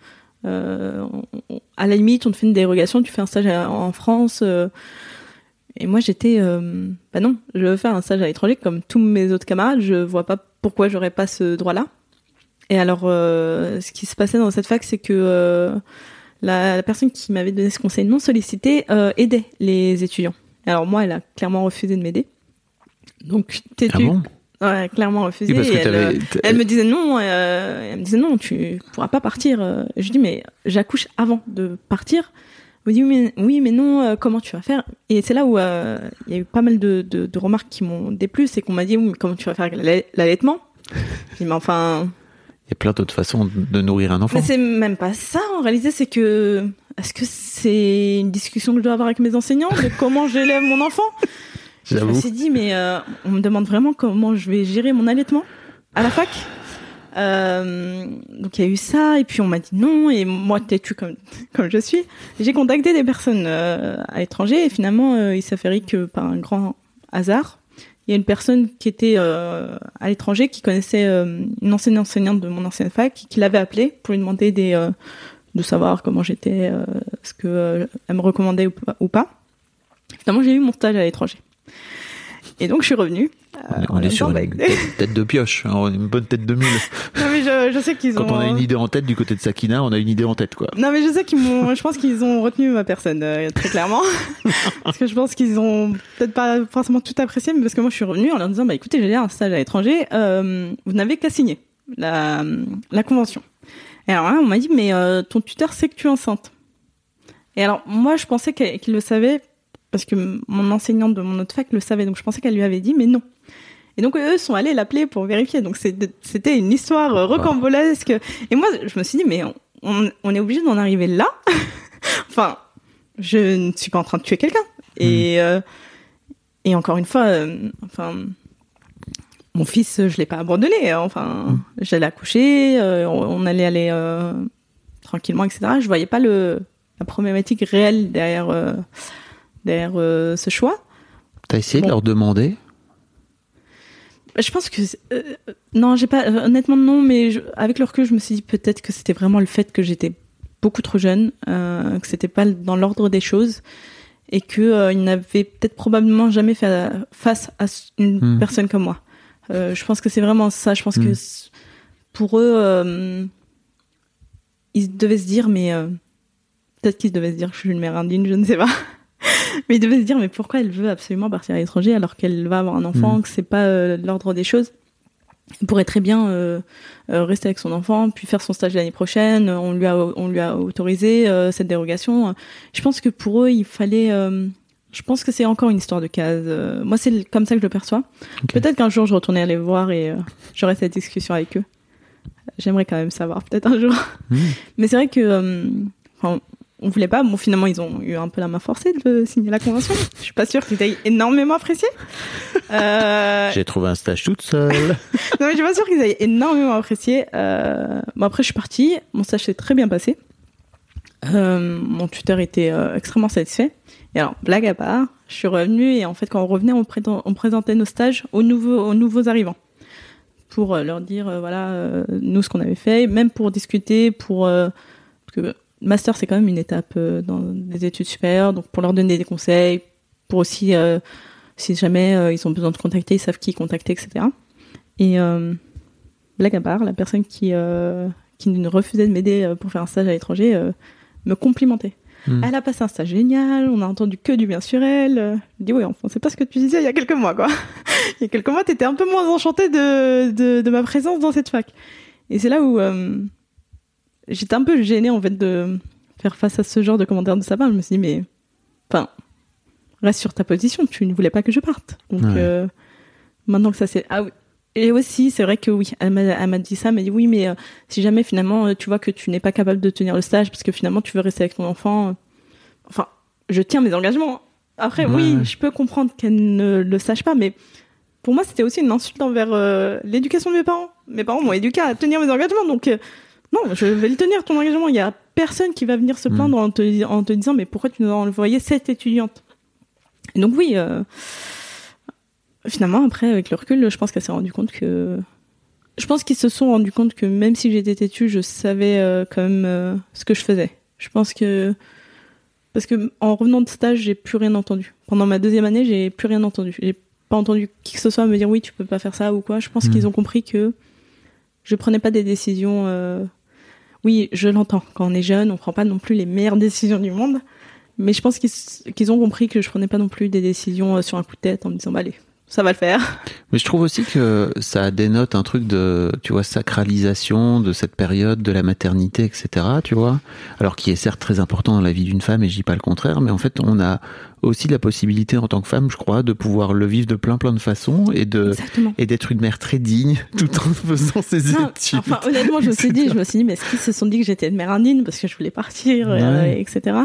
À la limite, on te fait une dérogation, tu fais un stage en France. Et moi, j'étais, non, je veux faire un stage à l'étranger comme tous mes autres camarades. Je vois pas pourquoi j'aurais pas ce droit-là. Et alors, ce qui se passait dans cette fac, c'est que la personne qui m'avait donné ce conseil non sollicité aidait les étudiants. Alors moi, elle a clairement refusé de m'aider. Donc, ouais, clairement refusé. Oui, parce que elle me disait non, tu pourras pas partir. Je dis mais j'accouche avant de partir. Elle me dit oui mais non, comment tu vas faire? Et c'est là où il y a eu pas mal de remarques qui m'ont déplu, c'est qu'on m'a dit oui, mais comment tu vas faire avec l'allaitement? Je dis mais enfin. Il y a plein d'autres façons de nourrir un enfant. Mais c'est même pas ça en réalité, c'est que est-ce que c'est une discussion que je dois avoir avec mes enseignants de comment j'élève mon enfant? J'avoue. Je me suis dit, mais on me demande vraiment comment je vais gérer mon allaitement à la fac. Donc il y a eu ça, et puis on m'a dit non, et moi têtue comme je suis, j'ai contacté des personnes à l'étranger, et finalement il s'avérait que par un grand hasard, il y a une personne qui était à l'étranger, qui connaissait une ancienne enseignante de mon ancienne fac, qui l'avait appelée pour lui demander de savoir comment j'étais, ce que elle me recommandait ou pas. Finalement j'ai eu mon stage à l'étranger. Et donc je suis revenue. On est sur une tête de pioche, hein, une bonne tête de mule. Non mais je sais qu'ils ont. Quand on a une idée en tête du côté de Sakina, on a une idée en tête quoi. Non mais je sais je pense qu'ils ont retenu ma personne très clairement. Parce que je pense qu'ils ont peut-être pas forcément tout apprécié, mais parce que moi je suis revenue en leur disant bah écoutez, j'ai un stage à l'étranger, vous n'avez qu'à signer la convention. Et alors là on m'a dit mais ton tuteur sait que tu es enceinte. Et alors moi je pensais qu'il le savait. Parce que mon enseignante de mon autre fac le savait, donc je pensais qu'elle lui avait dit, mais non. Et donc eux sont allés l'appeler pour vérifier. Donc c'était une histoire rocambolesque. Et moi, je me suis dit, mais on est obligé d'en arriver là. Enfin, je ne suis pas en train de tuer quelqu'un. Et encore une fois, mon fils, je l'ai pas abandonné. Enfin, j'allais accoucher, on allait aller tranquillement, etc. Je voyais pas la problématique réelle derrière ce choix. T'as essayé de leur demander? Je pense que non, j'ai pas honnêtement non, mais avec le recul, je me suis dit peut-être que c'était vraiment le fait que j'étais beaucoup trop jeune, que c'était pas dans l'ordre des choses et que ils n'avaient peut-être probablement jamais fait face à une personne comme moi. Je pense que c'est vraiment ça. Je pense que pour eux, ils devaient se dire, mais peut-être qu'ils devaient se dire que je suis une mère indigne, je ne sais pas. Mais il devait se dire mais pourquoi elle veut absolument partir à l'étranger alors qu'elle va avoir un enfant, que c'est pas l'ordre des choses. Elle pourrait très bien rester avec son enfant puis faire son stage l'année prochaine. On lui a autorisé cette dérogation. Je pense que pour eux il fallait. Je pense que c'est encore une histoire de case. Moi c'est comme ça que je le perçois. Okay. Peut-être qu'un jour je retournerai les voir et j'aurai cette discussion avec eux. J'aimerais quand même savoir peut-être un jour. Mais c'est vrai que on voulait pas. Bon, finalement, ils ont eu un peu la main forcée de signer la convention. Je suis pas sûre qu'ils aient énormément apprécié. J'ai trouvé un stage toute seule. Non, mais je suis pas sûre qu'ils aient énormément apprécié. Bon, après, je suis partie. Mon stage s'est très bien passé. Mon tuteur était extrêmement satisfait. Et alors, blague à part, je suis revenue et en fait, quand on revenait, on présentait nos stages aux nouveaux arrivants. Pour leur dire, nous, ce qu'on avait fait, même pour discuter, parce que master, c'est quand même une étape dans des études supérieures, donc pour leur donner des conseils, pour aussi, si jamais ils ont besoin de contacter, ils savent qui contacter, etc. Et blague à part, la personne qui refusait de m'aider pour faire un stage à l'étranger me complimentait. Elle a passé un stage génial, on a entendu que du bien sur elle. Je dis oui, enfin, c'est pas ce que tu disais il y a quelques mois, quoi. Il y a quelques mois, t'étais un peu moins enchantée de ma présence dans cette fac. Et c'est là où j'étais un peu gênée, en fait, de faire face à ce genre de commentaires de sa part. Je me suis dit, mais, enfin, reste sur ta position, tu ne voulais pas que je parte. Donc, maintenant que ça c'est... Ah oui. Et aussi, c'est vrai que oui, elle m'a dit ça, elle m'a dit oui, mais si jamais finalement tu vois que tu n'es pas capable de tenir le stage parce que finalement tu veux rester avec ton enfant, enfin, je tiens mes engagements. Après, oui, je peux comprendre qu'elle ne le sache pas, mais pour moi, c'était aussi une insulte envers l'éducation de mes parents. Mes parents m'ont éduqué à tenir mes engagements, donc non, je vais le tenir, ton engagement. Il y a personne qui va venir se plaindre en te disant mais pourquoi tu nous as envoyé cette étudiante. Et donc oui. Finalement, après, avec le recul, je pense qu'elle s'est rendue compte que... Je pense qu'ils se sont rendus compte que même si j'étais têtue, je savais quand même ce que je faisais. Je pense que... Parce que en revenant de stage, j'ai plus rien entendu. Pendant ma deuxième année, j'ai plus rien entendu. J'ai pas entendu qui que ce soit me dire oui, tu peux pas faire ça ou quoi. Je pense qu'ils ont compris que je prenais pas des décisions... Oui, je l'entends. Quand on est jeune, on prend pas non plus les meilleures décisions du monde. Mais je pense qu'ils ont compris que je prenais pas non plus des décisions sur un coup de tête en me disant bah allez, ça va le faire. Mais je trouve aussi que ça dénote un truc de, tu vois, sacralisation de cette période de la maternité, etc., tu vois. Alors qui est certes très important dans la vie d'une femme, et je dis pas le contraire, mais en fait, on a aussi la possibilité en tant que femme, je crois, de pouvoir le vivre de plein de façons et d'être une mère très digne tout en faisant ses études. Enfin, honnêtement, je me suis dit, mais est-ce qu'ils se sont dit que j'étais une mère indigne parce que je voulais partir, etc.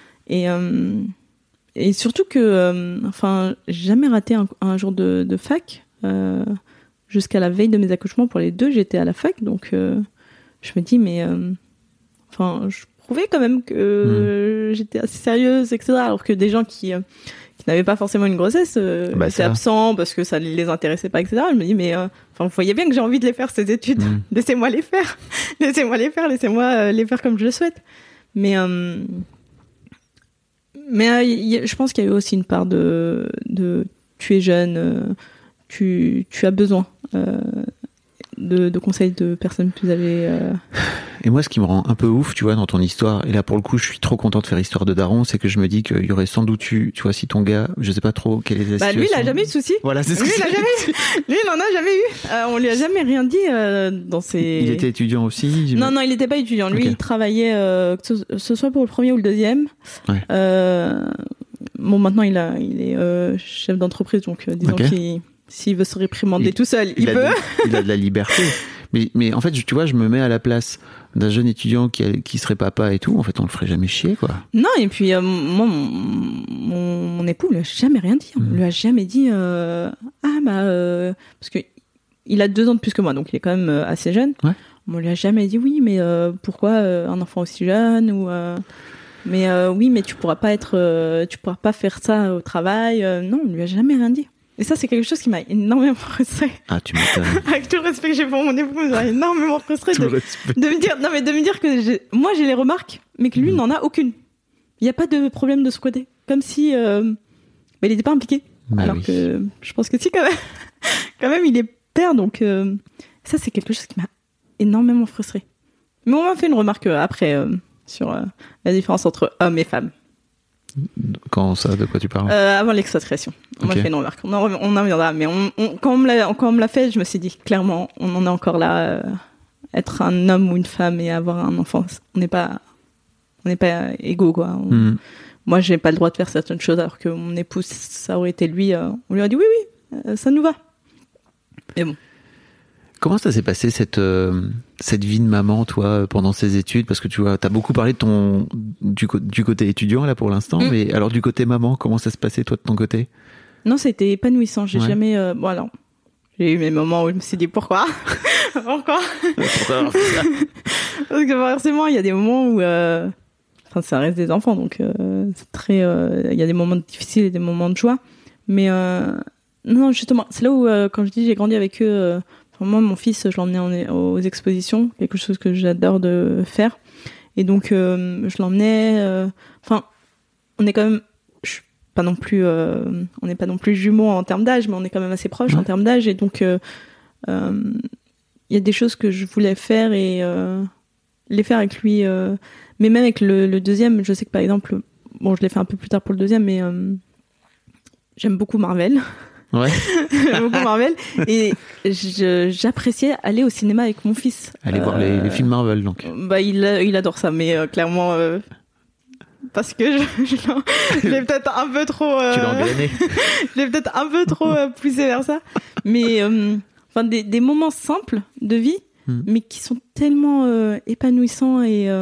Et surtout que, j'ai jamais raté un jour de fac. Jusqu'à la veille de mes accouchements, pour les deux, j'étais à la fac. Donc, je me dis, mais... je prouvais quand même que j'étais assez sérieuse, etc. Alors que des gens qui n'avaient pas forcément une grossesse étaient absents parce que ça ne les intéressait pas, etc. Je me dis, mais... vous voyez bien que j'ai envie de les faire, ces études. Laissez-moi les faire. Laissez-moi les faire comme je le souhaite. Mais je pense qu'il y a eu aussi une part de tu es jeune, tu as besoin de conseils de personnes plus âgées. Et moi, ce qui me rend un peu ouf, tu vois, dans ton histoire, et là pour le coup, je suis trop content de faire histoire de daron, c'est que je me dis qu'il y aurait sans doute tu vois, si ton gars, je sais pas trop quelle est la situation. Lui, il a jamais eu de soucis. Voilà, c'est ce lui, il en a jamais eu. On lui a jamais rien dit dans ses... Il était étudiant aussi? Non, il était pas étudiant. Lui, il travaillait, que ce soit pour le premier ou le deuxième. Ouais. Maintenant, il est chef d'entreprise, donc disons qu'il s'il veut se réprimander tout seul, il peut. Il a de la liberté. Mais en fait, tu vois, je me mets à la place d'un jeune étudiant qui serait papa et tout. En fait, on le ferait jamais chier, quoi. Non, et puis moi, mon époux lui a jamais rien dit. On lui a jamais dit parce que il a 2 ans de plus que moi, donc il est quand même assez jeune. Ouais. On lui a jamais dit oui, mais pourquoi un enfant aussi jeune ou oui, mais tu pourras pas faire ça au travail. Non, on lui a jamais rien dit. Et ça, c'est quelque chose qui m'a énormément frustrée. Ah, tu m'étonnes. Avec tout le respect que j'ai pour mon époux, ça m'a énormément frustrée de me dire que moi, j'ai les remarques, mais que lui n'en a aucune. Il n'y a pas de problème de ce côté. Comme si il n'était pas impliqué. Alors que je pense que si, quand même. Quand même, il est père, donc ça, c'est quelque chose qui m'a énormément frustrée. Mais on m'a fait une remarque après sur la différence entre hommes et femmes. Quand ça, de quoi tu parles? Avant l'expatriation. On m'a fait une remarque. On en reviendra. Mais quand on me l'a fait, je me suis dit, clairement, on en est encore là. Être un homme ou une femme et avoir un enfant, on n'est pas égaux, quoi. Moi, j'ai pas le droit de faire certaines choses, alors que mon épouse, ça aurait été lui. On lui a dit oui, ça nous va. Mais bon. Comment ça s'est passé cette vie de maman, toi, pendant ces études? Parce que tu vois, t'as beaucoup parlé de du côté étudiant, là, pour l'instant, mais alors du côté maman, comment ça se passait, toi, de ton côté? Non, c'était épanouissant. J'ai jamais... bon, alors, j'ai eu mes moments où je me suis dit, pourquoi Pourquoi avoir fait ça? Parce que forcément, il y a des moments où... Enfin, ça reste des enfants, donc c'est très... Il y a des moments difficiles et des moments de joie. Mais non, justement, c'est là où, quand je dis j'ai grandi avec eux... moi, mon fils, je l'emmenais aux expositions, quelque chose que j'adore de faire. Et donc, je l'emmenais... Enfin, on est quand même... Pas non plus, on n'est pas non plus jumeaux en termes d'âge, mais on est quand même assez proches en termes d'âge. Et donc, il y a des choses que je voulais faire et les faire avec lui. Mais même avec le deuxième, je sais que par exemple... Bon, je l'ai fait un peu plus tard pour le deuxième, mais j'aime beaucoup Marvel. Ouais. J'aime beaucoup Marvel. Et j'appréciais aller au cinéma avec mon fils. Aller voir les films Marvel, donc. Bah, il adore ça, mais clairement... parce que je l'ai peut-être un peu trop... Tu l'as engrené. Je l'ai peut-être un peu trop poussé vers ça. Mais enfin, des moments simples de vie, mais qui sont tellement épanouissants et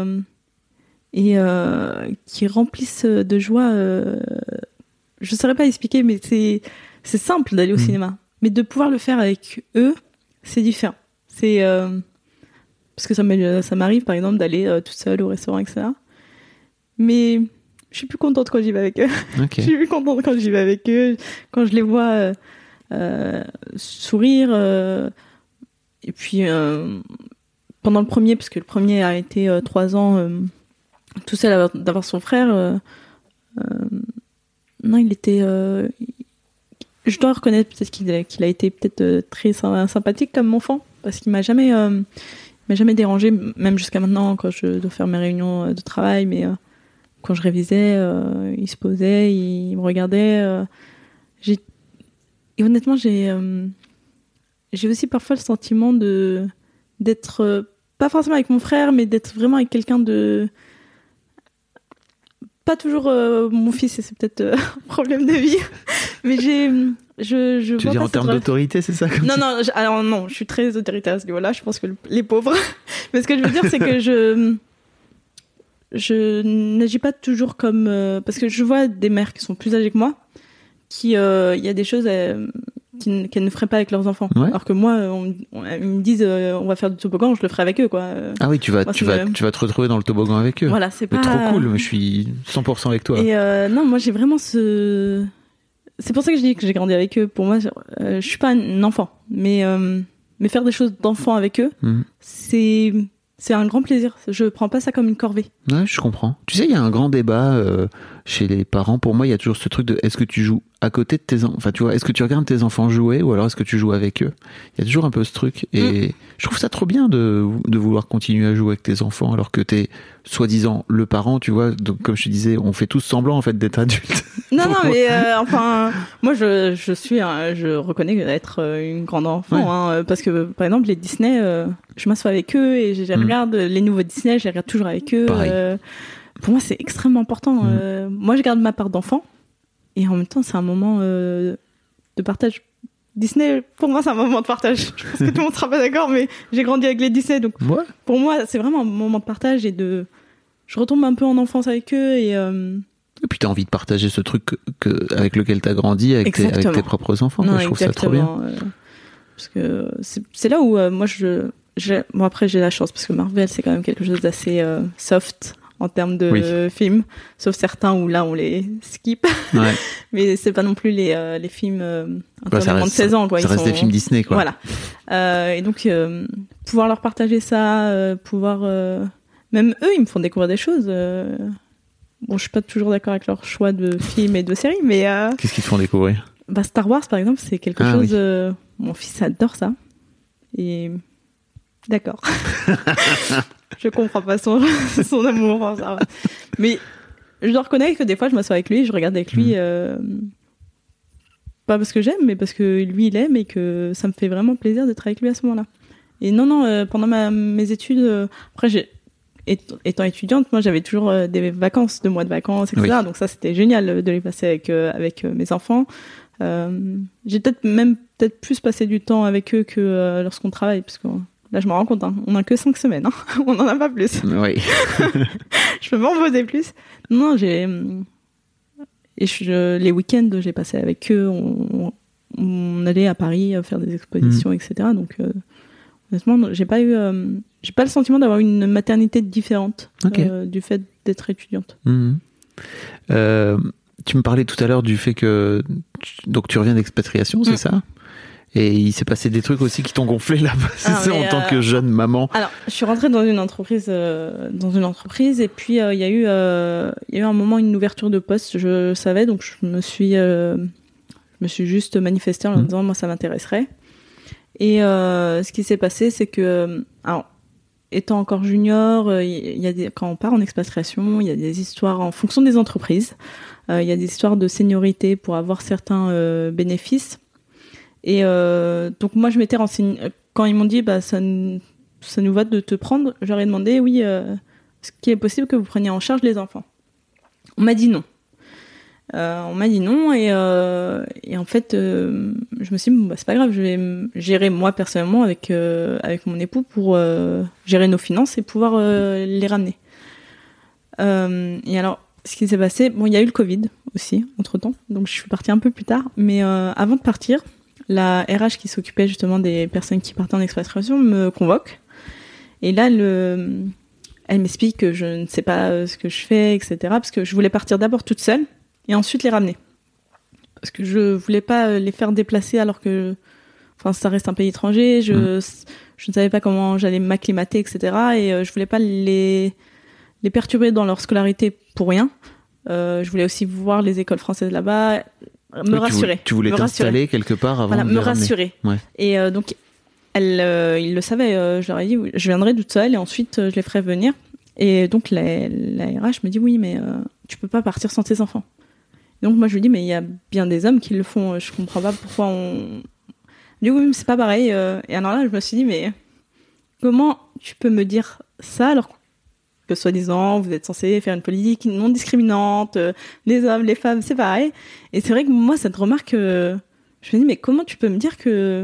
qui remplissent de joie. Je ne saurais pas expliquer, mais c'est simple d'aller au cinéma. Mais de pouvoir le faire avec eux, c'est différent. C'est... parce que ça m'arrive, par exemple, d'aller toute seule au restaurant, etc. Mais je suis plus contente quand j'y vais avec eux. Okay. Je suis plus contente quand j'y vais avec eux, quand je les vois sourire. Et puis, pendant le premier, parce que le premier a été 3 ans tout seul d'avoir son frère, non, il était... je dois reconnaître peut-être qu'il a été peut-être très sympathique comme enfant, parce qu'il m'a jamais dérangé, même jusqu'à maintenant, quand je dois faire mes réunions de travail, mais... quand je révisais, il se posait, il me regardait. Et honnêtement, j'ai aussi parfois le sentiment d'être, pas forcément avec mon frère, mais d'être vraiment avec quelqu'un de... Pas toujours mon fils, et c'est peut-être un problème de vie, mais je tu veux dire en termes d'autorité, c'est ça? Non, alors non, je suis très autoritaire à ce niveau-là, je pense que les pauvres. Mais ce que je veux dire, c'est que je n'agis pas toujours comme... parce que je vois des mères qui sont plus âgées que moi, qui, il y a des choses qu'elles ne feraient pas avec leurs enfants. Ouais. Alors que moi, ils me disent on va faire du toboggan, je le ferai avec eux, quoi. Ah oui, tu vas te retrouver dans le toboggan avec eux. Voilà, c'est pas... trop cool, mais je suis 100% avec toi. Et non, moi j'ai vraiment ce... C'est pour ça que je dis que j'ai grandi avec eux. Pour moi, je suis pas un enfant, mais faire des choses d'enfant avec eux, c'est un grand plaisir. Je prends pas ça comme une corvée. Ouais, je comprends. Tu sais, il y a un grand débat chez les parents. Pour moi, il y a toujours ce truc de est-ce que tu joues à côté de tes enfants? Enfin, tu vois, est-ce que tu regardes tes enfants jouer ou alors est-ce que tu joues avec eux? Il y a toujours un peu ce truc. Et je trouve ça trop bien de vouloir continuer à jouer avec tes enfants alors que t'es soi-disant le parent, tu vois. Donc, comme je te disais, on fait tous semblant, en fait, d'être adulte. Non, mais enfin, moi, je reconnais être une grande enfant, parce que, par exemple, les Disney, je m'assois avec eux et je regarde les nouveaux Disney, je les regarde toujours avec eux. Pour moi, c'est extrêmement important. Moi, je garde ma part d'enfant et en même temps, c'est un moment de partage. Disney, pour moi, c'est un moment de partage. Je pense que tout le monde sera pas d'accord, mais j'ai grandi avec les Disney, donc pour moi, c'est vraiment un moment de partage et je retombe un peu en enfance avec eux et puis t'as envie de partager ce truc avec lequel t'as grandi avec tes propres enfants. Non, je trouve ça trop bien. Parce que c'est là où moi bon, après j'ai la chance parce que Marvel c'est quand même quelque chose d'assez soft en termes de films, sauf certains où là on les skip. Ouais. Mais c'est pas non plus les films interdits de 16 ans, quoi. Ça reste des films Disney, quoi. Voilà. Et donc pouvoir leur partager ça, même eux ils me font découvrir des choses. Bon, je suis pas toujours d'accord avec leur choix de films et de séries, mais qu'est-ce qu'ils te font découvrir? Bah, Star Wars par exemple, c'est quelque chose. Mon fils adore ça. Et d'accord. Je comprends pas son amour. Enfin, mais je dois reconnaître que des fois, je m'assois avec lui, je regarde avec lui, pas parce que j'aime, mais parce que lui, il aime et que ça me fait vraiment plaisir d'être avec lui à ce moment-là. Et non, pendant mes études, après, étant étudiante, moi, j'avais toujours des vacances, 2 mois de vacances, etc. Oui. Donc ça, c'était génial de les passer avec mes enfants. J'ai peut-être plus passé du temps avec eux que lorsqu'on travaille, parce que Là, je me rends compte, hein, on n'a que 5 semaines. Hein. On n'en a pas plus. Oui. Je peux m'en poser plus. Non, les week-ends, j'ai passé avec eux. On allait à Paris faire des expositions, etc. Donc, honnêtement, j'ai pas le sentiment d'avoir une maternité différente du fait d'être étudiante. Tu me parlais tout à l'heure du fait que tu reviens d'expatriation, c'est ça ? Et il s'est passé des trucs aussi qui t'ont gonflé là, en tant que jeune maman. Alors, je suis rentrée dans une entreprise, et puis il y a eu un moment une ouverture de poste. Je savais, donc je me suis juste manifestée en leur disant moi ça m'intéresserait. Et ce qui s'est passé, c'est que alors, étant encore junior, quand on part en expatriation, il y a des histoires en fonction des entreprises. Il y a des histoires de seniorité pour avoir certains bénéfices. Et donc moi je m'étais renseignée quand ils m'ont dit ça nous va de te prendre. Je leur ai demandé est-ce qu'il est possible que vous preniez en charge les enfants. On m'a dit non. Et en fait je me suis dit c'est pas grave, je vais gérer moi personnellement avec mon époux pour gérer nos finances et pouvoir les ramener. Et alors ce qui s'est passé, il y a eu le Covid aussi entre temps, donc je suis partie un peu plus tard, mais avant de partir, la RH qui s'occupait justement des personnes qui partaient en expatriation me convoque. Et là, elle m'explique que je ne sais pas ce que je fais, etc. Parce que je voulais partir d'abord toute seule et ensuite les ramener. Parce que je voulais pas les faire déplacer alors que, ça reste un pays étranger. Je ne savais pas comment j'allais m'acclimater, etc. Et je voulais pas les perturber dans leur scolarité pour rien. Je voulais aussi voir les écoles françaises là-bas. Rassurer. Tu voulais t'installer quelque part avant de me rassurer. Ouais. Et donc, ils le savaient. Je leur ai dit, je viendrai toute seule et ensuite je les ferai venir. Et donc, la RH me dit, oui, mais tu peux pas partir sans tes enfants. Et donc, moi, je lui dis, mais il y a bien des hommes qui le font. Je comprends pas pourquoi on... Du coup, c'est pas pareil. Et alors là, je me suis dit, mais comment tu peux me dire ça alors que soi-disant, vous êtes censé faire une politique non discriminante, les hommes, les femmes, c'est pareil. Et c'est vrai que moi, cette remarque, je me dis, mais comment tu peux me dire que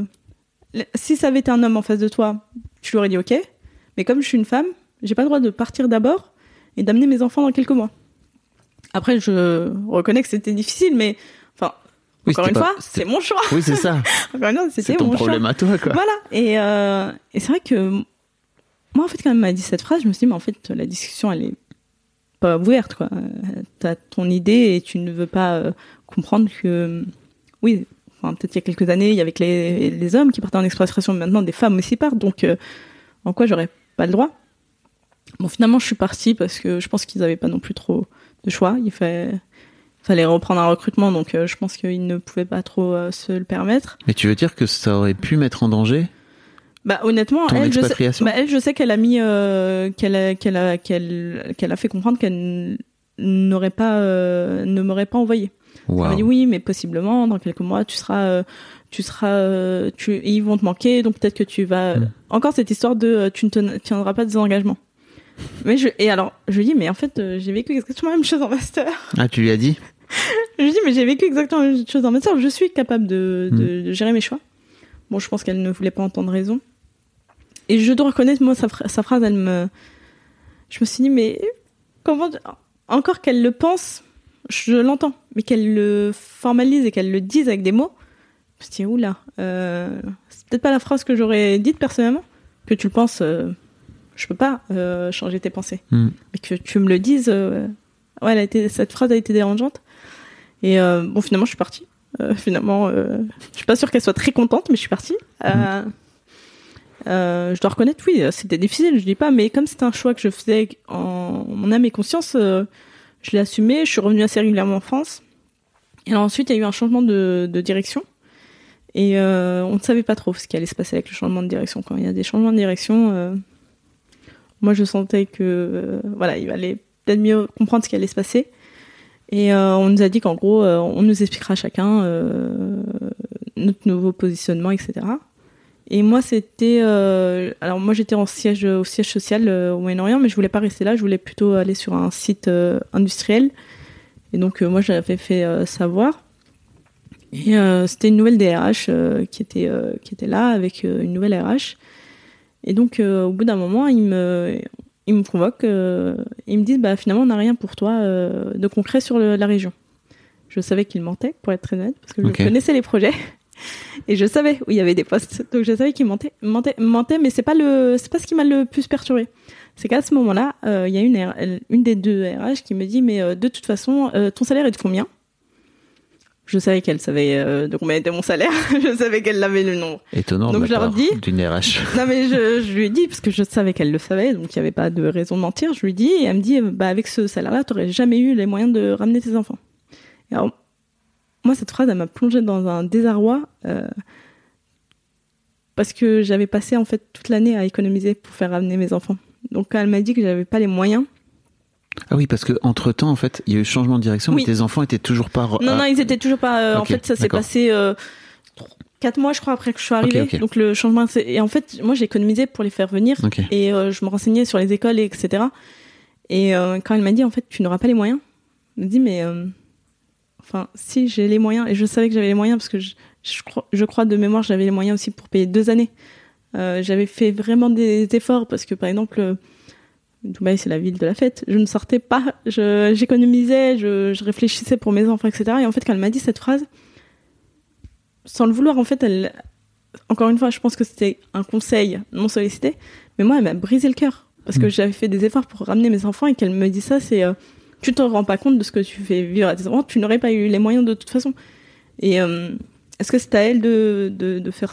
si ça avait été un homme en face de toi, tu lui aurais dit ok, mais comme je suis une femme, j'ai pas le droit de partir d'abord et d'amener mes enfants dans quelques mois. Après, je reconnais que c'était difficile, mais encore une fois, c'est mon choix. Oui, c'est ça. Encore une fois, c'est ton problème à toi, quoi. Voilà. Et c'est vrai que moi, en fait, quand elle m'a dit cette phrase, je me suis dit, mais en fait, la discussion, elle est pas ouverte, quoi. T'as ton idée et tu ne veux pas comprendre que, oui, peut-être il y a quelques années, il y avait que les hommes qui partaient en expatriation, mais maintenant, des femmes aussi partent, donc en quoi j'aurais pas le droit? Bon, finalement, je suis partie parce que je pense qu'ils avaient pas non plus trop de choix. Il fallait reprendre un recrutement, donc je pense qu'ils ne pouvaient pas trop se le permettre. Mais tu veux dire que ça aurait pu mettre en danger? Honnêtement, ton expatriation? Je sais qu'elle a mis, qu'elle a fait comprendre qu'elle ne m'aurait pas envoyé. Wow. Elle m'a dit oui, mais possiblement dans quelques mois et ils vont te manquer, donc peut-être que tu vas. Encore cette histoire de tu ne tiendras pas des engagements. Et alors je lui dis mais en fait j'ai vécu exactement la même chose en master. Ah, tu lui as dit? Je lui dis mais j'ai vécu exactement la même chose en master. Je suis capable de gérer mes choix. Bon, je pense qu'elle ne voulait pas entendre raison. Et je dois reconnaître, moi, sa phrase, je me suis dit, mais comment, encore qu'elle le pense, je l'entends, mais qu'elle le formalise et qu'elle le dise avec des mots, je me suis dit, oula, c'est peut-être pas la phrase que j'aurais dite personnellement, que tu le penses, je peux pas changer tes pensées. Mais que tu me le dises, cette phrase a été dérangeante. Et bon, finalement, je suis partie. Je suis pas sûre qu'elle soit très contente, mais je suis partie. Je dois reconnaître, oui, c'était difficile, je dis pas, mais comme c'était un choix que je faisais en mon âme et conscience, je l'ai assumé. Je suis revenue assez régulièrement en France. Et alors ensuite, il y a eu un changement de direction. Et on ne savait pas trop ce qui allait se passer avec le changement de direction. Quand il y a des changements de direction, moi je sentais que il allait peut-être mieux comprendre ce qui allait se passer. Et on nous a dit qu'en gros, on nous expliquera chacun notre nouveau positionnement, etc. Et moi, c'était... alors moi, j'étais au siège social au Moyen-Orient, mais je voulais pas rester là. Je voulais plutôt aller sur un site industriel. Et donc, moi, j'avais fait savoir. Et c'était une nouvelle DRH qui était là, avec une nouvelle RH. Et donc, au bout d'un moment, ils me convoquent, ils me disent, finalement, on n'a rien pour toi de concret sur la région. Je savais qu'ils mentaient, pour être très honnête, parce que je connaissais les projets. Et je savais où il y avait des postes. Donc, je savais qu'ils mentaient, mais c'est pas ce qui m'a le plus perturbé. C'est qu'à ce moment-là, il y a une des deux RH qui me dit, mais de toute façon, ton salaire est de combien ? Je savais qu'elle savait de combien était mon salaire. Je savais qu'elle avait le nombre. Étonnant. Donc de je la leur part dis. D'une RH. Non mais je lui ai dit parce que je savais qu'elle le savait, donc il y avait pas de raison de mentir. Je lui dis et elle me dit avec ce salaire-là, t'aurais jamais eu les moyens de ramener tes enfants. Et alors moi cette phrase, elle m'a plongée dans un désarroi parce que j'avais passé en fait toute l'année à économiser pour faire ramener mes enfants. Donc quand elle m'a dit que j'avais pas les moyens. Ah oui, parce que entre temps, en fait, il y a eu changement de direction, oui. Mais tes enfants étaient toujours pas. Non, ils étaient toujours pas. Okay, en fait, ça s'est d'accord. passé 4 mois, je crois, après que je suis arrivée. Okay. Donc le changement, et en fait, moi, j'ai économisé pour les faire venir, et je me renseignais sur les écoles, etc. Et quand elle m'a dit, en fait, tu n'auras pas les moyens, elle me dit, mais enfin, si j'ai les moyens, et je savais que j'avais les moyens parce que je crois de mémoire, j'avais les moyens aussi pour payer 2 années. J'avais fait vraiment des efforts parce que, par exemple. Dubaï, c'est la ville de la fête. Je ne sortais pas, j'économisais, je réfléchissais pour mes enfants, etc. Et en fait, quand elle m'a dit cette phrase, sans le vouloir, en fait, encore une fois, je pense que c'était un conseil non sollicité, mais moi, elle m'a brisé le cœur parce que j'avais fait des efforts pour ramener mes enfants et qu'elle me dit ça, c'est tu te rends pas compte de ce que tu fais vivre à tes enfants, tu n'aurais pas eu les moyens de toute façon. Et est-ce que c'est à elle de faire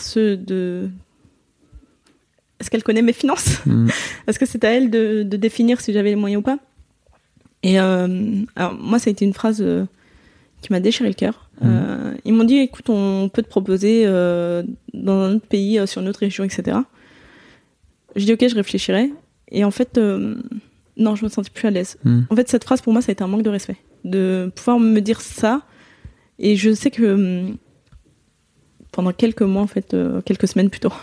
Est-ce qu'elle connaît mes finances ? Est-ce que c'est à elle de définir si j'avais les moyens ou pas ? Et alors moi, ça a été une phrase qui m'a déchiré le cœur. Ils m'ont dit, écoute, on peut te proposer dans un autre pays, sur une autre région, etc. Je dis, ok, je réfléchirai. Et en fait, non, je me sentais plus à l'aise. En fait, cette phrase, pour moi, ça a été un manque de respect. De pouvoir me dire ça. Et je sais que pendant quelques mois, en fait, quelques semaines plutôt,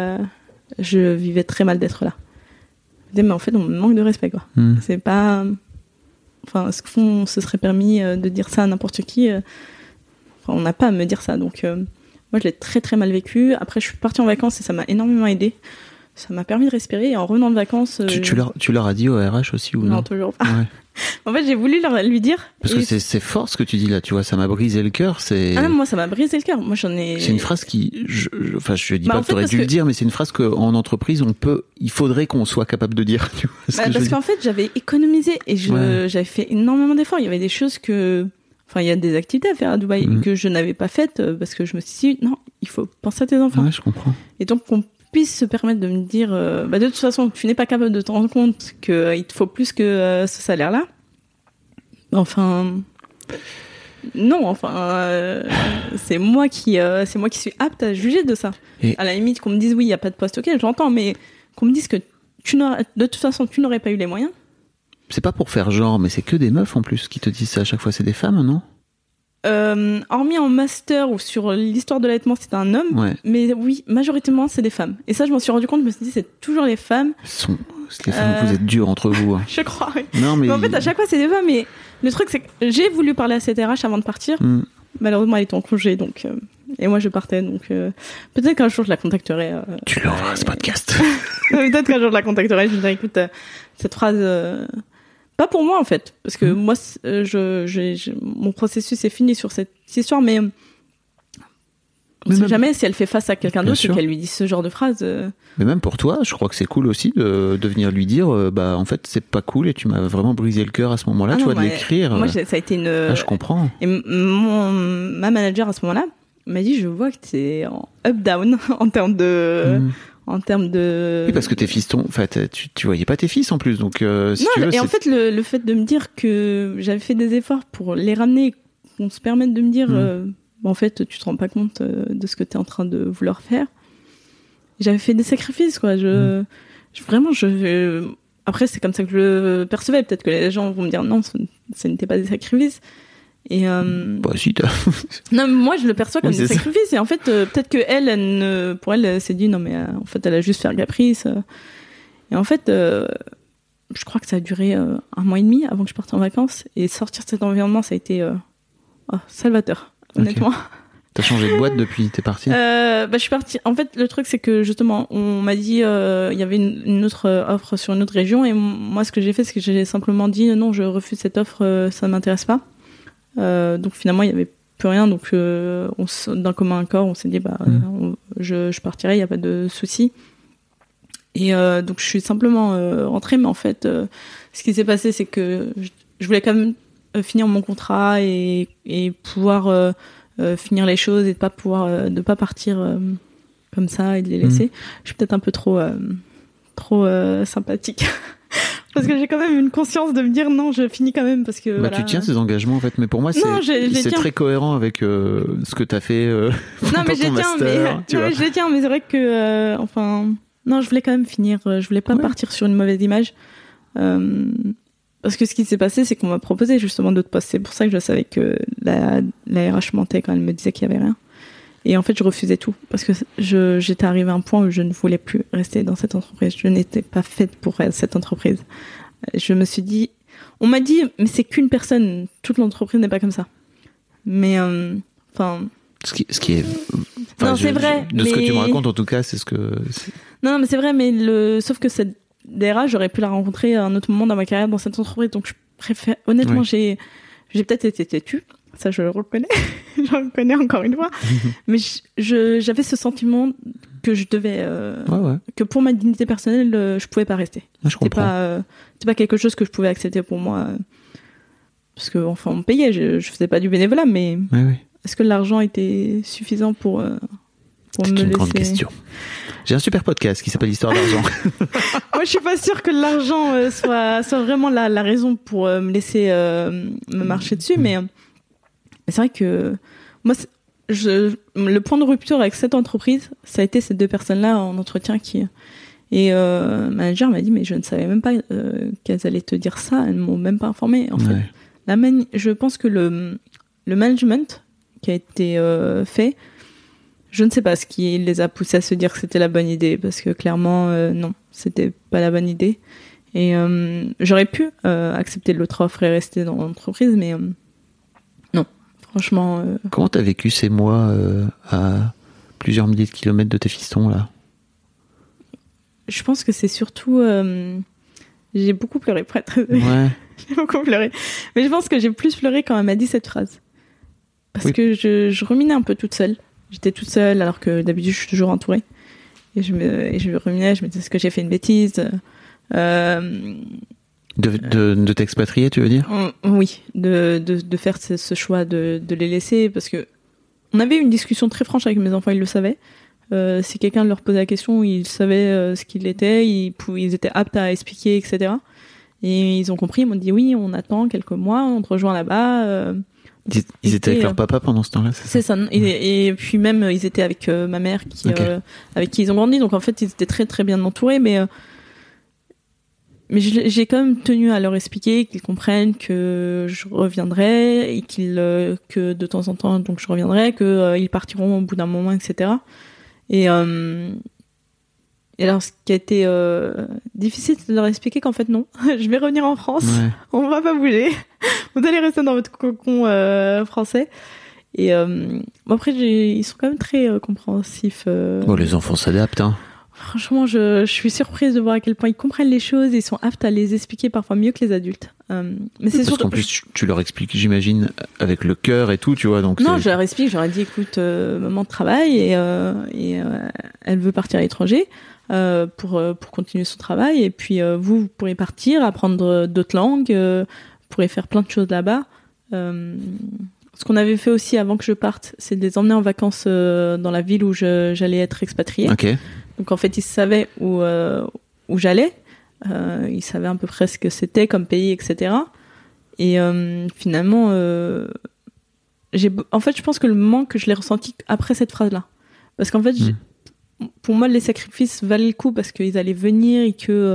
je vivais très mal d'être là. Je disais, mais en fait, on me manque de respect, quoi. C'est pas... Enfin, est-ce qu'on se serait permis de dire ça à n'importe qui enfin, on n'a pas à me dire ça. Donc, moi, je l'ai très, très mal vécu. Après, je suis partie en vacances et ça m'a énormément aidée. Ça m'a permis de respirer. Et en revenant de vacances... Tu leur as dit au RH aussi ou non ? Non, toujours pas. Ouais. En fait, j'ai voulu lui dire. Parce que c'est fort ce que tu dis là, tu vois, ça m'a brisé le cœur. Ah non, moi, ça m'a brisé le cœur. Moi, j'en ai. C'est une phrase qui, je dis pas que t'aurais dû le dire, mais c'est une phrase qu'en entreprise, il faudrait qu'on soit capable de dire. Tu vois parce qu'en fait, j'avais économisé et j'avais fait énormément d'efforts. Il y avait des choses il y a des activités à faire à Dubaï que je n'avais pas faites parce que je me suis dit, non, il faut penser à tes enfants. Ouais, je comprends. Et donc, qu'on puisse se permettre de me dire, de toute façon, tu n'es pas capable de te rendre compte qu'il te faut plus que ce salaire-là. Enfin, non, c'est moi qui suis apte à juger de ça. Et à la limite, qu'on me dise oui, il n'y a pas de poste, ok, j'entends, mais qu'on me dise que de toute façon, tu n'aurais pas eu les moyens. C'est pas pour faire genre, mais c'est que des meufs en plus qui te disent ça à chaque fois, c'est des femmes, non ? Hormis en master ou sur l'histoire de l'allaitement, c'est un homme, mais oui, majoritairement, c'est des femmes. Et ça, je m'en suis rendu compte, je me suis dit, c'est toujours les femmes. Les femmes, vous êtes durs entre vous. Hein. Je crois, oui. Non, mais en fait, à chaque fois, c'est des femmes, mais le truc, c'est que j'ai voulu parler à cette RH avant de partir. Malheureusement, elle était en congé, donc, et moi, je partais, donc, peut-être qu'un jour, je la contacterai. Tu l'auras, ce podcast. Peut-être qu'un jour, je la contacterai, je lui dirai, écoute, cette phrase, pas pour moi, en fait, parce que moi, mon processus est fini sur cette histoire, mais on sait jamais si elle fait face à quelqu'un d'autre et qu'elle lui dit ce genre de phrase. Mais même pour toi, je crois que c'est cool aussi de venir lui dire, en fait, c'est pas cool et tu m'as vraiment brisé le cœur à ce moment-là, tu vois, de l'écrire. Moi, ça a été une. Je comprends. Et ma manager à ce moment-là m'a dit, je vois que t'es en up-down en termes de. Oui, parce que tes fistons, en fait, tu voyais pas tes fils en plus, donc. Si non, tu veux, et en fait, le fait de me dire que j'avais fait des efforts pour les ramener, qu'on se permette de me dire. En fait, tu te rends pas compte de ce que tu es en train de vouloir faire. J'avais fait des sacrifices, quoi. Après, c'est comme ça que je le percevais. Peut-être que les gens vont me dire non, ce n'était pas des sacrifices. Et bah si, non, mais moi je le perçois comme des sacrifices. Et en fait, peut-être que pour elle, elle s'est dit non, mais en fait, elle a juste fait un caprice. Et en fait, je crois que ça a duré 1 mois et demi avant que je parte en vacances. Et sortir de cet environnement, ça a été salvateur. Honnêtement. T'as changé de boîte depuis, t'es partie? Je suis partie. En fait, le truc, c'est que justement, on m'a dit, il y avait une autre offre sur une autre région, et moi, ce que j'ai fait, c'est que j'ai simplement dit, non, je refuse cette offre, ça m'intéresse pas. Donc finalement, il y avait plus rien. Donc d'un commun accord, on s'est dit, je partirai, il y a pas de souci. Et donc je suis simplement rentrée, mais en fait, ce qui s'est passé, c'est que je voulais quand même finir mon contrat et pouvoir finir les choses et de pas partir comme ça et de les laisser. Je suis peut-être un peu trop sympathique parce que j'ai quand même une conscience de me dire non, je finis quand même, parce que voilà. Tu tiens tes engagements en fait, mais pour moi c'est très cohérent avec ce que t'as fait non, mais ton master. Je les tiens, mais c'est vrai que non, je voulais quand même finir. Je voulais pas partir sur une mauvaise image. Parce que ce qui s'est passé, c'est qu'on m'a proposé justement d'autres postes. C'est pour ça que je savais que la RH mentait quand elle me disait qu'il y avait rien. Et en fait, je refusais tout. Parce que j'étais arrivée à un point où je ne voulais plus rester dans cette entreprise. Je n'étais pas faite pour cette entreprise. Je me suis dit... On m'a dit, mais c'est qu'une personne. Toute l'entreprise n'est pas comme ça. Mais, Ce qui est... non, c'est vrai. De ce que tu me racontes, en tout cas, c'est ce que... Non, mais c'est vrai, mais sauf que cette DRH, j'aurais pu la rencontrer à un autre moment dans ma carrière dans cette entreprise. Donc, je préfère... Honnêtement, j'ai peut-être été têtue. Ça, je le reconnais. Je le reconnais encore une fois. Mais j'avais ce sentiment que je devais... que pour ma dignité personnelle, je pouvais pas rester. Je comprends. C'était pas quelque chose que je pouvais accepter pour moi. Parce que, on me payait. Je faisais pas du bénévolat, mais... Oui. Est-ce que l'argent était suffisant pour me laisser... C'est une grande question. J'ai un super podcast qui s'appelle Histoire d'argent. Moi, je suis pas sûre que l'argent soit vraiment la raison pour me laisser me marcher dessus, mais c'est vrai que moi, le point de rupture avec cette entreprise, ça a été ces deux personnes-là en entretien et le manager m'a dit, mais je ne savais même pas qu'elles allaient te dire ça, elles ne m'ont même pas informé. En fait, je pense que le management qui a été fait, je ne sais pas ce qui les a poussés à se dire que c'était la bonne idée, parce que clairement non, c'était pas la bonne idée, et j'aurais pu accepter l'autre offre et rester dans l'entreprise, mais non, franchement. Comment t'as vécu ces mois à plusieurs milliers de kilomètres de tes fistons là? Je pense que c'est surtout j'ai beaucoup pleuré, pour être j'ai beaucoup pleuré, mais je pense que j'ai plus pleuré quand elle m'a dit cette phrase. Parce que je ruminais un peu toute seule. J'étais toute seule, alors que d'habitude, je suis toujours entourée. Et je ruminais, je me disais, est-ce que j'ai fait une bêtise? De t'expatrier, tu veux dire? Oui, de faire ce choix de les laisser. Parce que on avait une discussion très franche avec mes enfants, ils le savaient. Si quelqu'un leur posait la question, ils savaient ce qu'il était, ils étaient aptes à expliquer, etc. Et ils ont compris, ils m'ont dit, oui, on attend quelques mois, on te rejoint là-bas. Ils étaient avec leur papa pendant ce temps-là, c'est ça. Et puis même ils étaient avec ma mère avec qui ils ont grandi, donc en fait ils étaient très très bien entourés, mais j'ai quand même tenu à leur expliquer qu'ils comprennent que je reviendrai et que de temps en temps donc je reviendrai, que ils partiront au bout d'un moment, etc. Et alors, ce qui a été difficile, c'est de leur expliquer qu'en fait, non, je vais revenir en France, on va pas bouger, vous allez rester dans votre cocon français. Et après, ils sont quand même très compréhensifs. Bon, les enfants s'adaptent, hein. Franchement, je suis surprise de voir à quel point ils comprennent les choses et ils sont aptes à les expliquer parfois mieux que les adultes. Mais c'est surtout... Parce qu'en plus, tu leur expliques, j'imagine, avec le cœur et tout, tu vois. Donc non, je leur explique, j'aurais dit, écoute, maman travaille et elle veut partir à l'étranger. Pour continuer son travail, et puis vous pourrez partir, apprendre d'autres langues, vous pourrez faire plein de choses là-bas. Ce qu'on avait fait aussi avant que je parte, c'est de les emmener en vacances dans la ville où j'allais être expatriée. Okay. Donc en fait, ils savaient où j'allais, ils savaient à peu près ce que c'était comme pays, etc. Et finalement, en fait, je pense que le manque, je l'ai ressenti après cette phrase-là. Parce qu'en fait, pour moi, les sacrifices valaient le coup parce qu'ils allaient venir et que...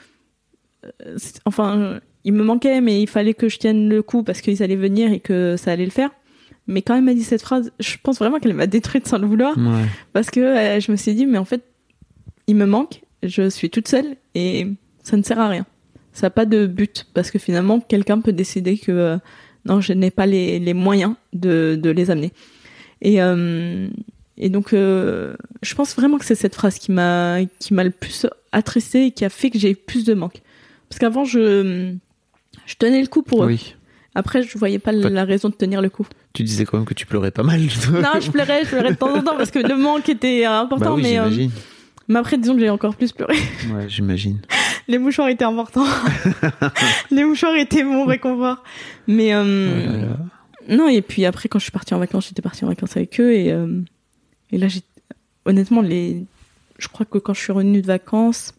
il me manquait, mais il fallait que je tienne le coup parce qu'ils allaient venir et que ça allait le faire. Mais quand elle m'a dit cette phrase, je pense vraiment qu'elle m'a détruite sans le vouloir. Parce que je me suis dit, mais en fait, il me manque, je suis toute seule et ça ne sert à rien. Ça n'a pas de but parce que finalement, quelqu'un peut décider que non, je n'ai pas les moyens de les amener. Et donc, je pense vraiment que c'est cette phrase qui m'a le plus attristée et qui a fait que j'ai eu plus de manque. Parce qu'avant, je tenais le coup pour eux. Oui. Après, je voyais pas la raison de tenir le coup. Tu disais quand même que tu pleurais pas mal. Non, je pleurais de temps en temps parce que le manque était important. Bah oui, j'imagine. Mais après, disons que j'ai encore plus pleuré. Ouais, j'imagine. Les mouchoirs étaient importants. Les mouchoirs étaient mon réconfort. Mais non, et puis après, quand je suis partie en vacances, j'étais partie en vacances avec eux. Et là, honnêtement, je crois que quand je suis revenue de vacances,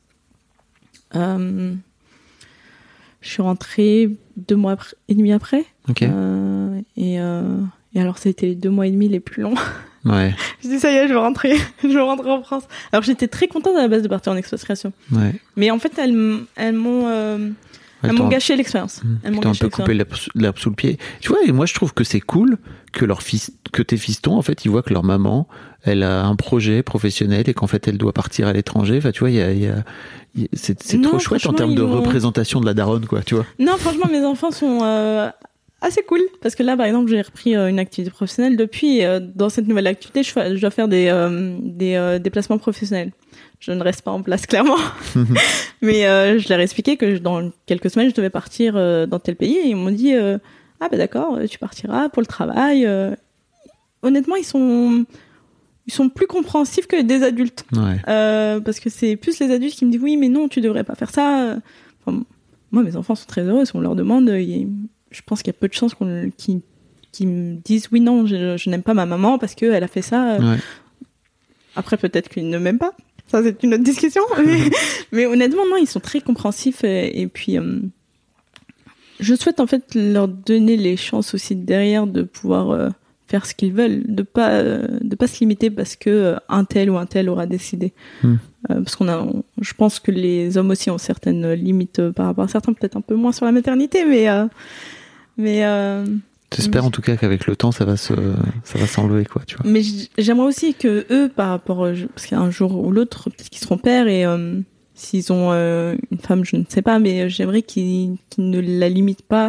je suis rentrée 2 mois et demi après. Ok. Et alors, ça a été les 2 mois et demi les plus longs. Ouais. Je dis ça y est, je veux rentrer en France. Alors j'étais très contente à la base de partir en expatriation. Ouais. Mais en fait, elles m'ont gâché l'expérience. Elles m'ont un gâché peu coupé l'herbe sous le pied. Tu vois, et moi je trouve que c'est cool que tes fistons, en fait, ils voient que leur maman, elle a un projet professionnel et qu'en fait elle doit partir à l'étranger. Enfin, tu vois, c'est trop chouette en termes de représentation de la daronne, quoi, tu vois. Non, franchement, mes enfants sont assez cool, parce que là, par exemple, j'ai repris une activité professionnelle depuis. Dans cette nouvelle activité, je dois faire des déplacements professionnels. Je ne reste pas en place, clairement. Mais je leur ai expliqué que dans quelques semaines, je devais partir dans tel pays. Et ils m'ont dit, ah ben d'accord, tu partiras pour le travail. Honnêtement, ils sont plus compréhensifs que des adultes. Ouais. Parce que c'est plus les adultes qui me disent, oui, mais non, tu devrais pas faire ça. Enfin, moi, mes enfants sont très heureux. Si on leur demande... je pense qu'il y a peu de chances qu'ils me disent oui, non, je n'aime pas ma maman parce qu'elle a fait ça. Ouais. Après, peut-être qu'ils ne m'aiment pas. Ça, c'est une autre discussion. Mais honnêtement, non, ils sont très compréhensifs. Et puis, je souhaite en fait leur donner les chances aussi derrière de pouvoir faire ce qu'ils veulent, de pas se limiter parce que un tel ou un tel aura décidé. Parce je pense que les hommes aussi ont certaines limites par rapport à certains, peut-être un peu moins sur la maternité, mais j'espère en tout cas qu'avec le temps ça va s'enlever, quoi, tu vois. Mais j'aimerais aussi que eux, par rapport, parce qu'un jour ou l'autre peut-être qu'ils seront pères et s'ils ont une femme, je ne sais pas, mais j'aimerais qu'ils ne la limitent pas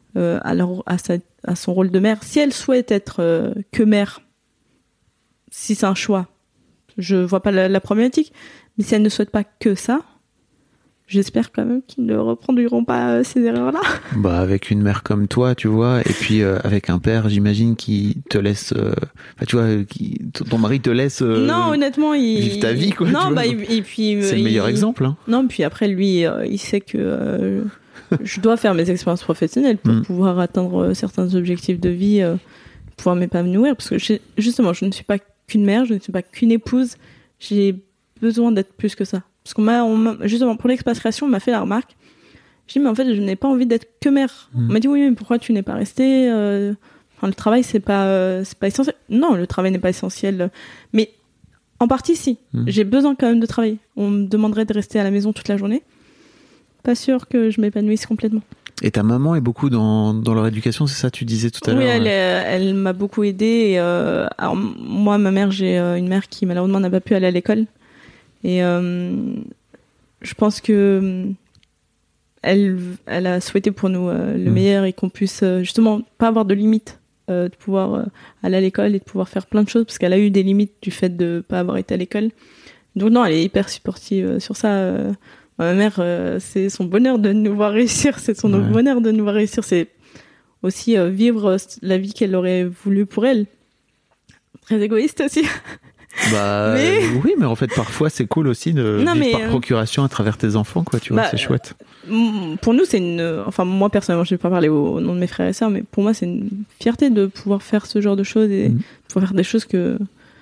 à son rôle de mère. Si elle souhaite être que mère, si c'est un choix, je vois pas la problématique, mais si elle ne souhaite pas que ça, j'espère quand même qu'ils ne reproduiront pas ces erreurs-là. Bah, avec une mère comme toi, tu vois, et puis avec un père, j'imagine, qui te laisse... tu vois, ton mari te laisse non, honnêtement, vivre ta vie, quoi. Non, bah, et puis... c'est le meilleur exemple. Hein. Non, puis après, lui, il sait que je dois faire mes expériences professionnelles pour pouvoir atteindre certains objectifs de vie, pouvoir m'épanouir, parce que justement, je ne suis pas qu'une mère, je ne suis pas qu'une épouse, j'ai besoin d'être plus que ça. Parce justement, pour l'expatriation, on m'a fait la remarque. J'ai dit, mais en fait, je n'ai pas envie d'être que mère. On m'a dit, oui, mais pourquoi tu n'es pas restée le travail, c'est pas essentiel. Non, le travail n'est pas essentiel. Mais en partie, si. J'ai besoin quand même de travailler. On me demanderait de rester à la maison toute la journée. Pas sûr que je m'épanouisse complètement. Et ta maman est beaucoup dans leur éducation, c'est ça, tu disais tout à l'heure? Oui, elle m'a beaucoup aidée. Alors, moi, ma mère, j'ai une mère qui malheureusement n'a pas pu aller à l'école. Et je pense que elle a souhaité pour nous le meilleur et qu'on puisse justement pas avoir de limites, de pouvoir aller à l'école et de pouvoir faire plein de choses, parce qu'elle a eu des limites du fait de pas avoir été à l'école. Donc non, elle est hyper supportive sur ça. Ma mère, c'est son bonheur de nous voir réussir, c'est son bonheur de nous voir réussir, c'est aussi vivre la vie qu'elle aurait voulu pour elle. Très égoïste aussi. Bah oui, mais en fait parfois c'est cool aussi de vivre par procuration à travers tes enfants, quoi, tu vois, c'est chouette. Pour nous, c'est enfin moi personnellement, je vais pas parler au nom de mes frères et sœurs, mais pour moi c'est une fierté de pouvoir faire ce genre de choses et de pouvoir faire des choses que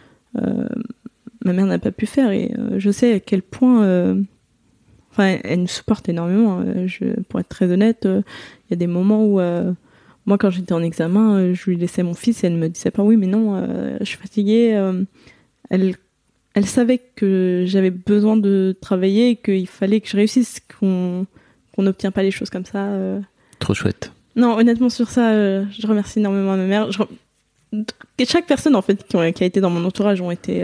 ma mère n'a pas pu faire, et je sais à quel point elle nous supporte énormément. Pour être très honnête, il y a des moments où moi quand j'étais en examen, je lui laissais mon fils et elle me disait pas oui mais non, je suis fatiguée. Elle savait que j'avais besoin de travailler et qu'il fallait que je réussisse, qu'on n'obtient pas les choses comme ça. Trop chouette. Non, honnêtement, sur ça, je remercie énormément ma mère. Chaque personne, en fait, qui a été dans mon entourage ont été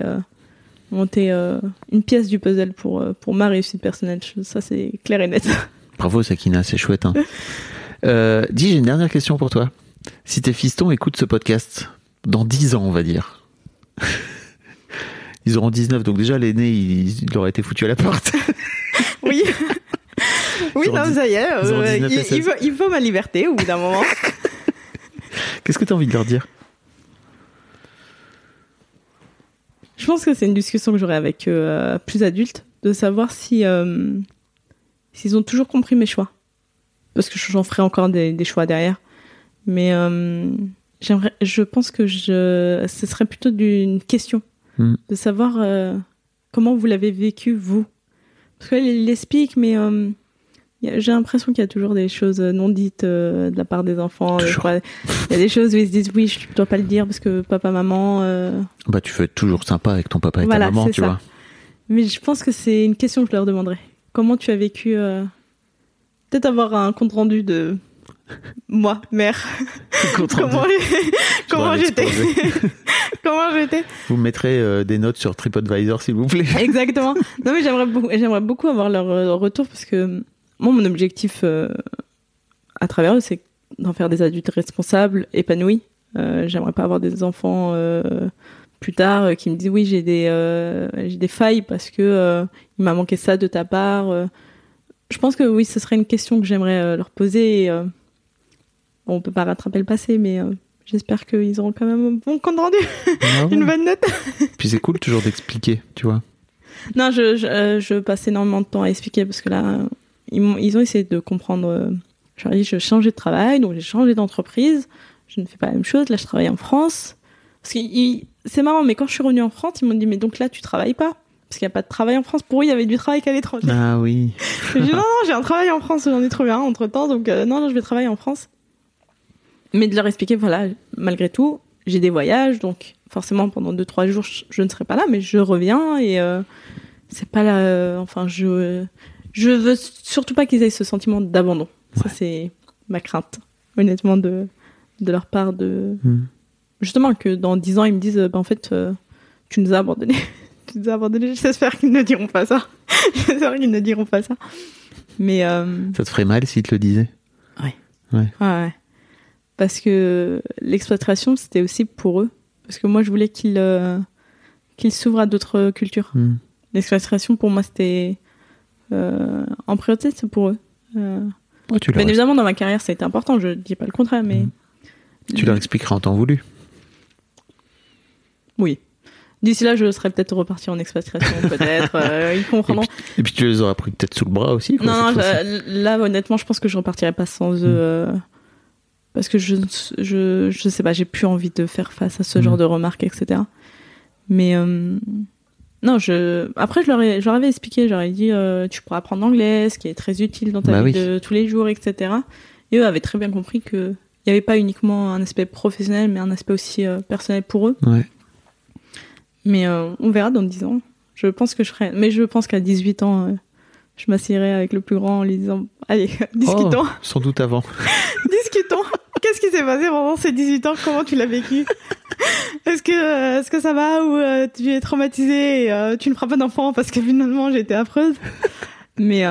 une pièce du puzzle pour ma réussite personnelle. Ça, c'est clair et net. Bravo, Sakina, c'est chouette. Hein. Dis, j'ai une dernière question pour toi. Si tes fistons écoutent ce podcast, dans 10 ans, on va dire. Ils auront 19, donc déjà l'aîné, il aurait été foutu à la porte. Oui. Oui, non, ça y est. Il faut ma liberté au bout d'un moment. Qu'est-ce que tu as envie de leur dire ? Je pense que c'est une discussion que j'aurai avec plus adultes, de savoir s'ils ont toujours compris mes choix. Parce que j'en ferai encore des choix derrière. Mais je pense que ce serait plutôt d'une question. De savoir comment vous l'avez vécu, vous. Parce qu'elle l'explique, mais j'ai l'impression qu'il y a toujours des choses non dites de la part des enfants. Il y a des choses où ils se disent oui, je ne dois pas le dire parce que papa, maman... Bah, tu veux être toujours sympa avec ton papa et ta maman, tu vois. Mais je pense que c'est une question que je leur demanderai. Comment tu as vécu... Peut-être avoir un compte-rendu de... Moi, mère. Comment j'étais. Comment j'étais. Vous mettrez des notes sur TripAdvisor, s'il vous plaît. Exactement. Non, mais j'aimerais beaucoup avoir leur retour parce que moi, mon objectif à travers eux, c'est d'en faire des adultes responsables, épanouis. J'aimerais pas avoir des enfants plus tard qui me disent oui, j'ai des failles parce que il m'a manqué ça de ta part. Je pense que oui, ce serait une question que j'aimerais leur poser. Bon, on peut pas rattraper le passé, mais j'espère qu'ils auront quand même un bon compte rendu, une bonne note. Puis c'est cool toujours d'expliquer, tu vois. Non, je passe énormément de temps à expliquer parce que là, ils ont essayé de comprendre. Je leur ai dit, je changeais de travail, donc j'ai changé d'entreprise. Je ne fais pas la même chose. Là, je travaille en France. Parce que c'est marrant, mais quand je suis revenue en France, ils m'ont dit, mais donc là, tu travailles pas? Parce qu'il n'y a pas de travail en France. Pour eux, il y avait du travail qu'à l'étranger. Ah oui. J'ai dit, non, j'ai un travail en France, j'en ai trouvé un entre-temps, donc non, je vais travailler en France. Mais de leur expliquer, voilà, malgré tout, j'ai des voyages, donc forcément, pendant 2-3 jours, je ne serai pas là, mais je reviens et c'est pas là... enfin, je veux surtout pas qu'ils aient ce sentiment d'abandon. Ouais. Ça, c'est ma crainte, honnêtement, de leur part. Justement, que dans 10 ans, ils me disent, en fait, tu nous as abandonnés. Tu nous as abandonnés. J'espère qu'ils ne diront pas ça. J'espère qu'ils ne diront pas ça. Mais... Ça te ferait mal s'ils te le disaient? Ouais. Ouais. Parce que l'expatriation, c'était aussi pour eux. Parce que moi, je voulais qu'ils s'ouvrent à d'autres cultures. L'expatriation, pour moi, c'était en priorité, c'est pour eux. Bien évidemment, dans ma carrière, ça a été important. Je ne dis pas le contraire, mais... Tu leur expliqueras en temps voulu. Oui. D'ici là, je serais peut-être repartie en expatriation, peut-être. Ils comprendront. Et puis tu les auras pris peut-être sous le bras aussi. Quoi, non, là, honnêtement, je pense que je repartirais pas sans eux. Parce que je sais pas, j'ai plus envie de faire face à ce genre de remarques, etc. Mais non, après, je leur avais expliqué, j'aurais dit, tu pourras apprendre l'anglais, ce qui est très utile dans ta vie de tous les jours, etc. Et eux avaient très bien compris que il n'y avait pas uniquement un aspect professionnel, mais un aspect aussi personnel pour eux. Ouais. Mais on verra dans 10 ans. Je pense que je ferai... Mais je pense qu'à 18 ans, je m'assierai avec le plus grand en lui disant « Allez, discutons !» Sans doute avant. Discutons. Qu'est-ce qui s'est passé pendant ces 18 ans? Comment tu l'as vécu? Est-ce que ça va ou tu es traumatisée et tu ne feras pas d'enfant parce que finalement j'ai été affreuse? Mais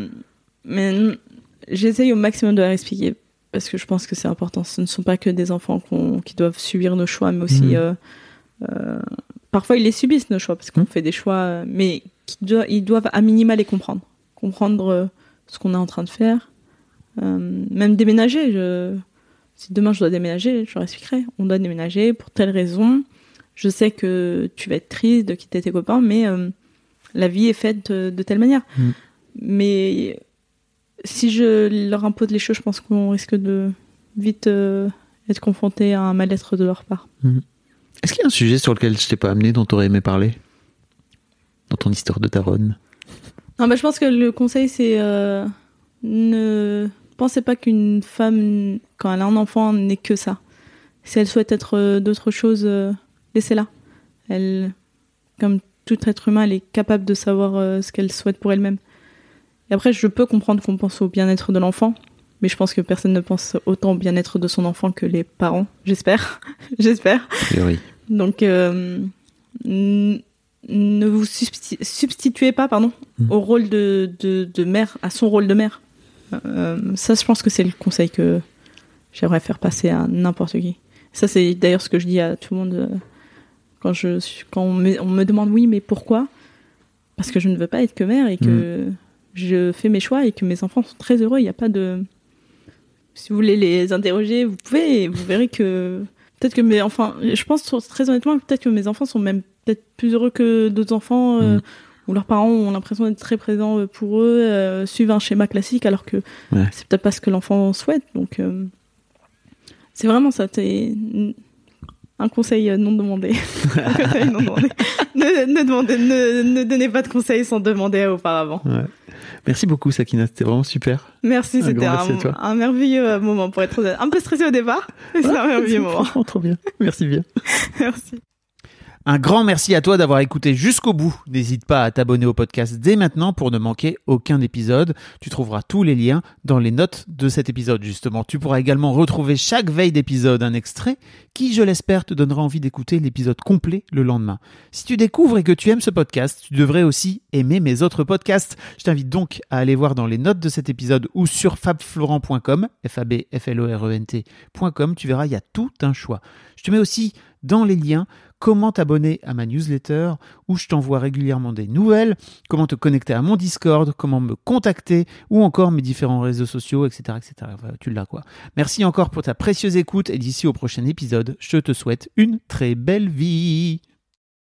j'essaye au maximum de leur expliquer parce que je pense que c'est important. Ce ne sont pas que des enfants qui doivent subir nos choix, mais aussi parfois ils les subissent nos choix parce qu'on fait des choix, mais ils doivent à minima les comprendre ce qu'on est en train de faire. Même déménager, si demain je dois déménager, je leur expliquerai. On doit déménager pour telle raison. Je sais que tu vas être triste de quitter tes copains, mais la vie est faite de telle manière. Mais si je leur impose les choses, je pense qu'on risque de vite être confronté à un mal-être de leur part. Est-ce qu'il y a un sujet sur lequel je t'ai pas amené, dont tu aurais aimé parler dans ton histoire de daronne? Non, je pense que le conseil, c'est ne pensez pas qu'une femme, quand elle a un enfant, n'est que ça. Si elle souhaite être d'autres choses, laissez-la. Elle, comme tout être humain, elle est capable de savoir ce qu'elle souhaite pour elle-même. Et après, je peux comprendre qu'on pense au bien-être de l'enfant, mais je pense que personne ne pense autant au bien-être de son enfant que les parents. J'espère. J'espère. Oui. Donc, ne vous substituez pas, au rôle de mère, à son rôle de mère. Ça, je pense que c'est le conseil que j'aimerais faire passer à n'importe qui. Ça, c'est d'ailleurs ce que je dis à tout le monde quand on me demande oui, mais pourquoi ? Parce que je ne veux pas être que mère et que je fais mes choix et que mes enfants sont très heureux. Il n'y a pas de... Si vous voulez les interroger, vous pouvez et vous verrez que... Peut-être que je pense très honnêtement, peut-être que mes enfants sont même peut-être plus heureux que d'autres enfants où leurs parents ont l'impression d'être très présents pour eux, suivent un schéma classique alors que c'est peut-être pas ce que l'enfant souhaite. Donc, c'est vraiment ça. C'est un conseil non demandé. Un conseil non demandé. Ne donnez pas de conseils sans demander auparavant. Ouais. Merci beaucoup, Sakina. C'était vraiment super. Merci, c'était un merveilleux moment pour être honnête. Un peu stressé au départ, mais c'est un merveilleux moment. Franchement, trop bien. Merci bien. Merci. Un grand merci à toi d'avoir écouté jusqu'au bout. N'hésite pas à t'abonner au podcast dès maintenant pour ne manquer aucun épisode. Tu trouveras tous les liens dans les notes de cet épisode, justement. Tu pourras également retrouver chaque veille d'épisode un extrait qui, je l'espère, te donnera envie d'écouter l'épisode complet le lendemain. Si tu découvres et que tu aimes ce podcast, tu devrais aussi aimer mes autres podcasts. Je t'invite donc à aller voir dans les notes de cet épisode ou sur fabflorent.com, fabflorent.com. Tu verras, il y a tout un choix. Je te mets aussi dans les liens comment t'abonner à ma newsletter où je t'envoie régulièrement des nouvelles, comment te connecter à mon Discord, comment me contacter ou encore mes différents réseaux sociaux, etc. Enfin, tu l'as quoi. Merci encore pour ta précieuse écoute et d'ici au prochain épisode, je te souhaite une très belle vie.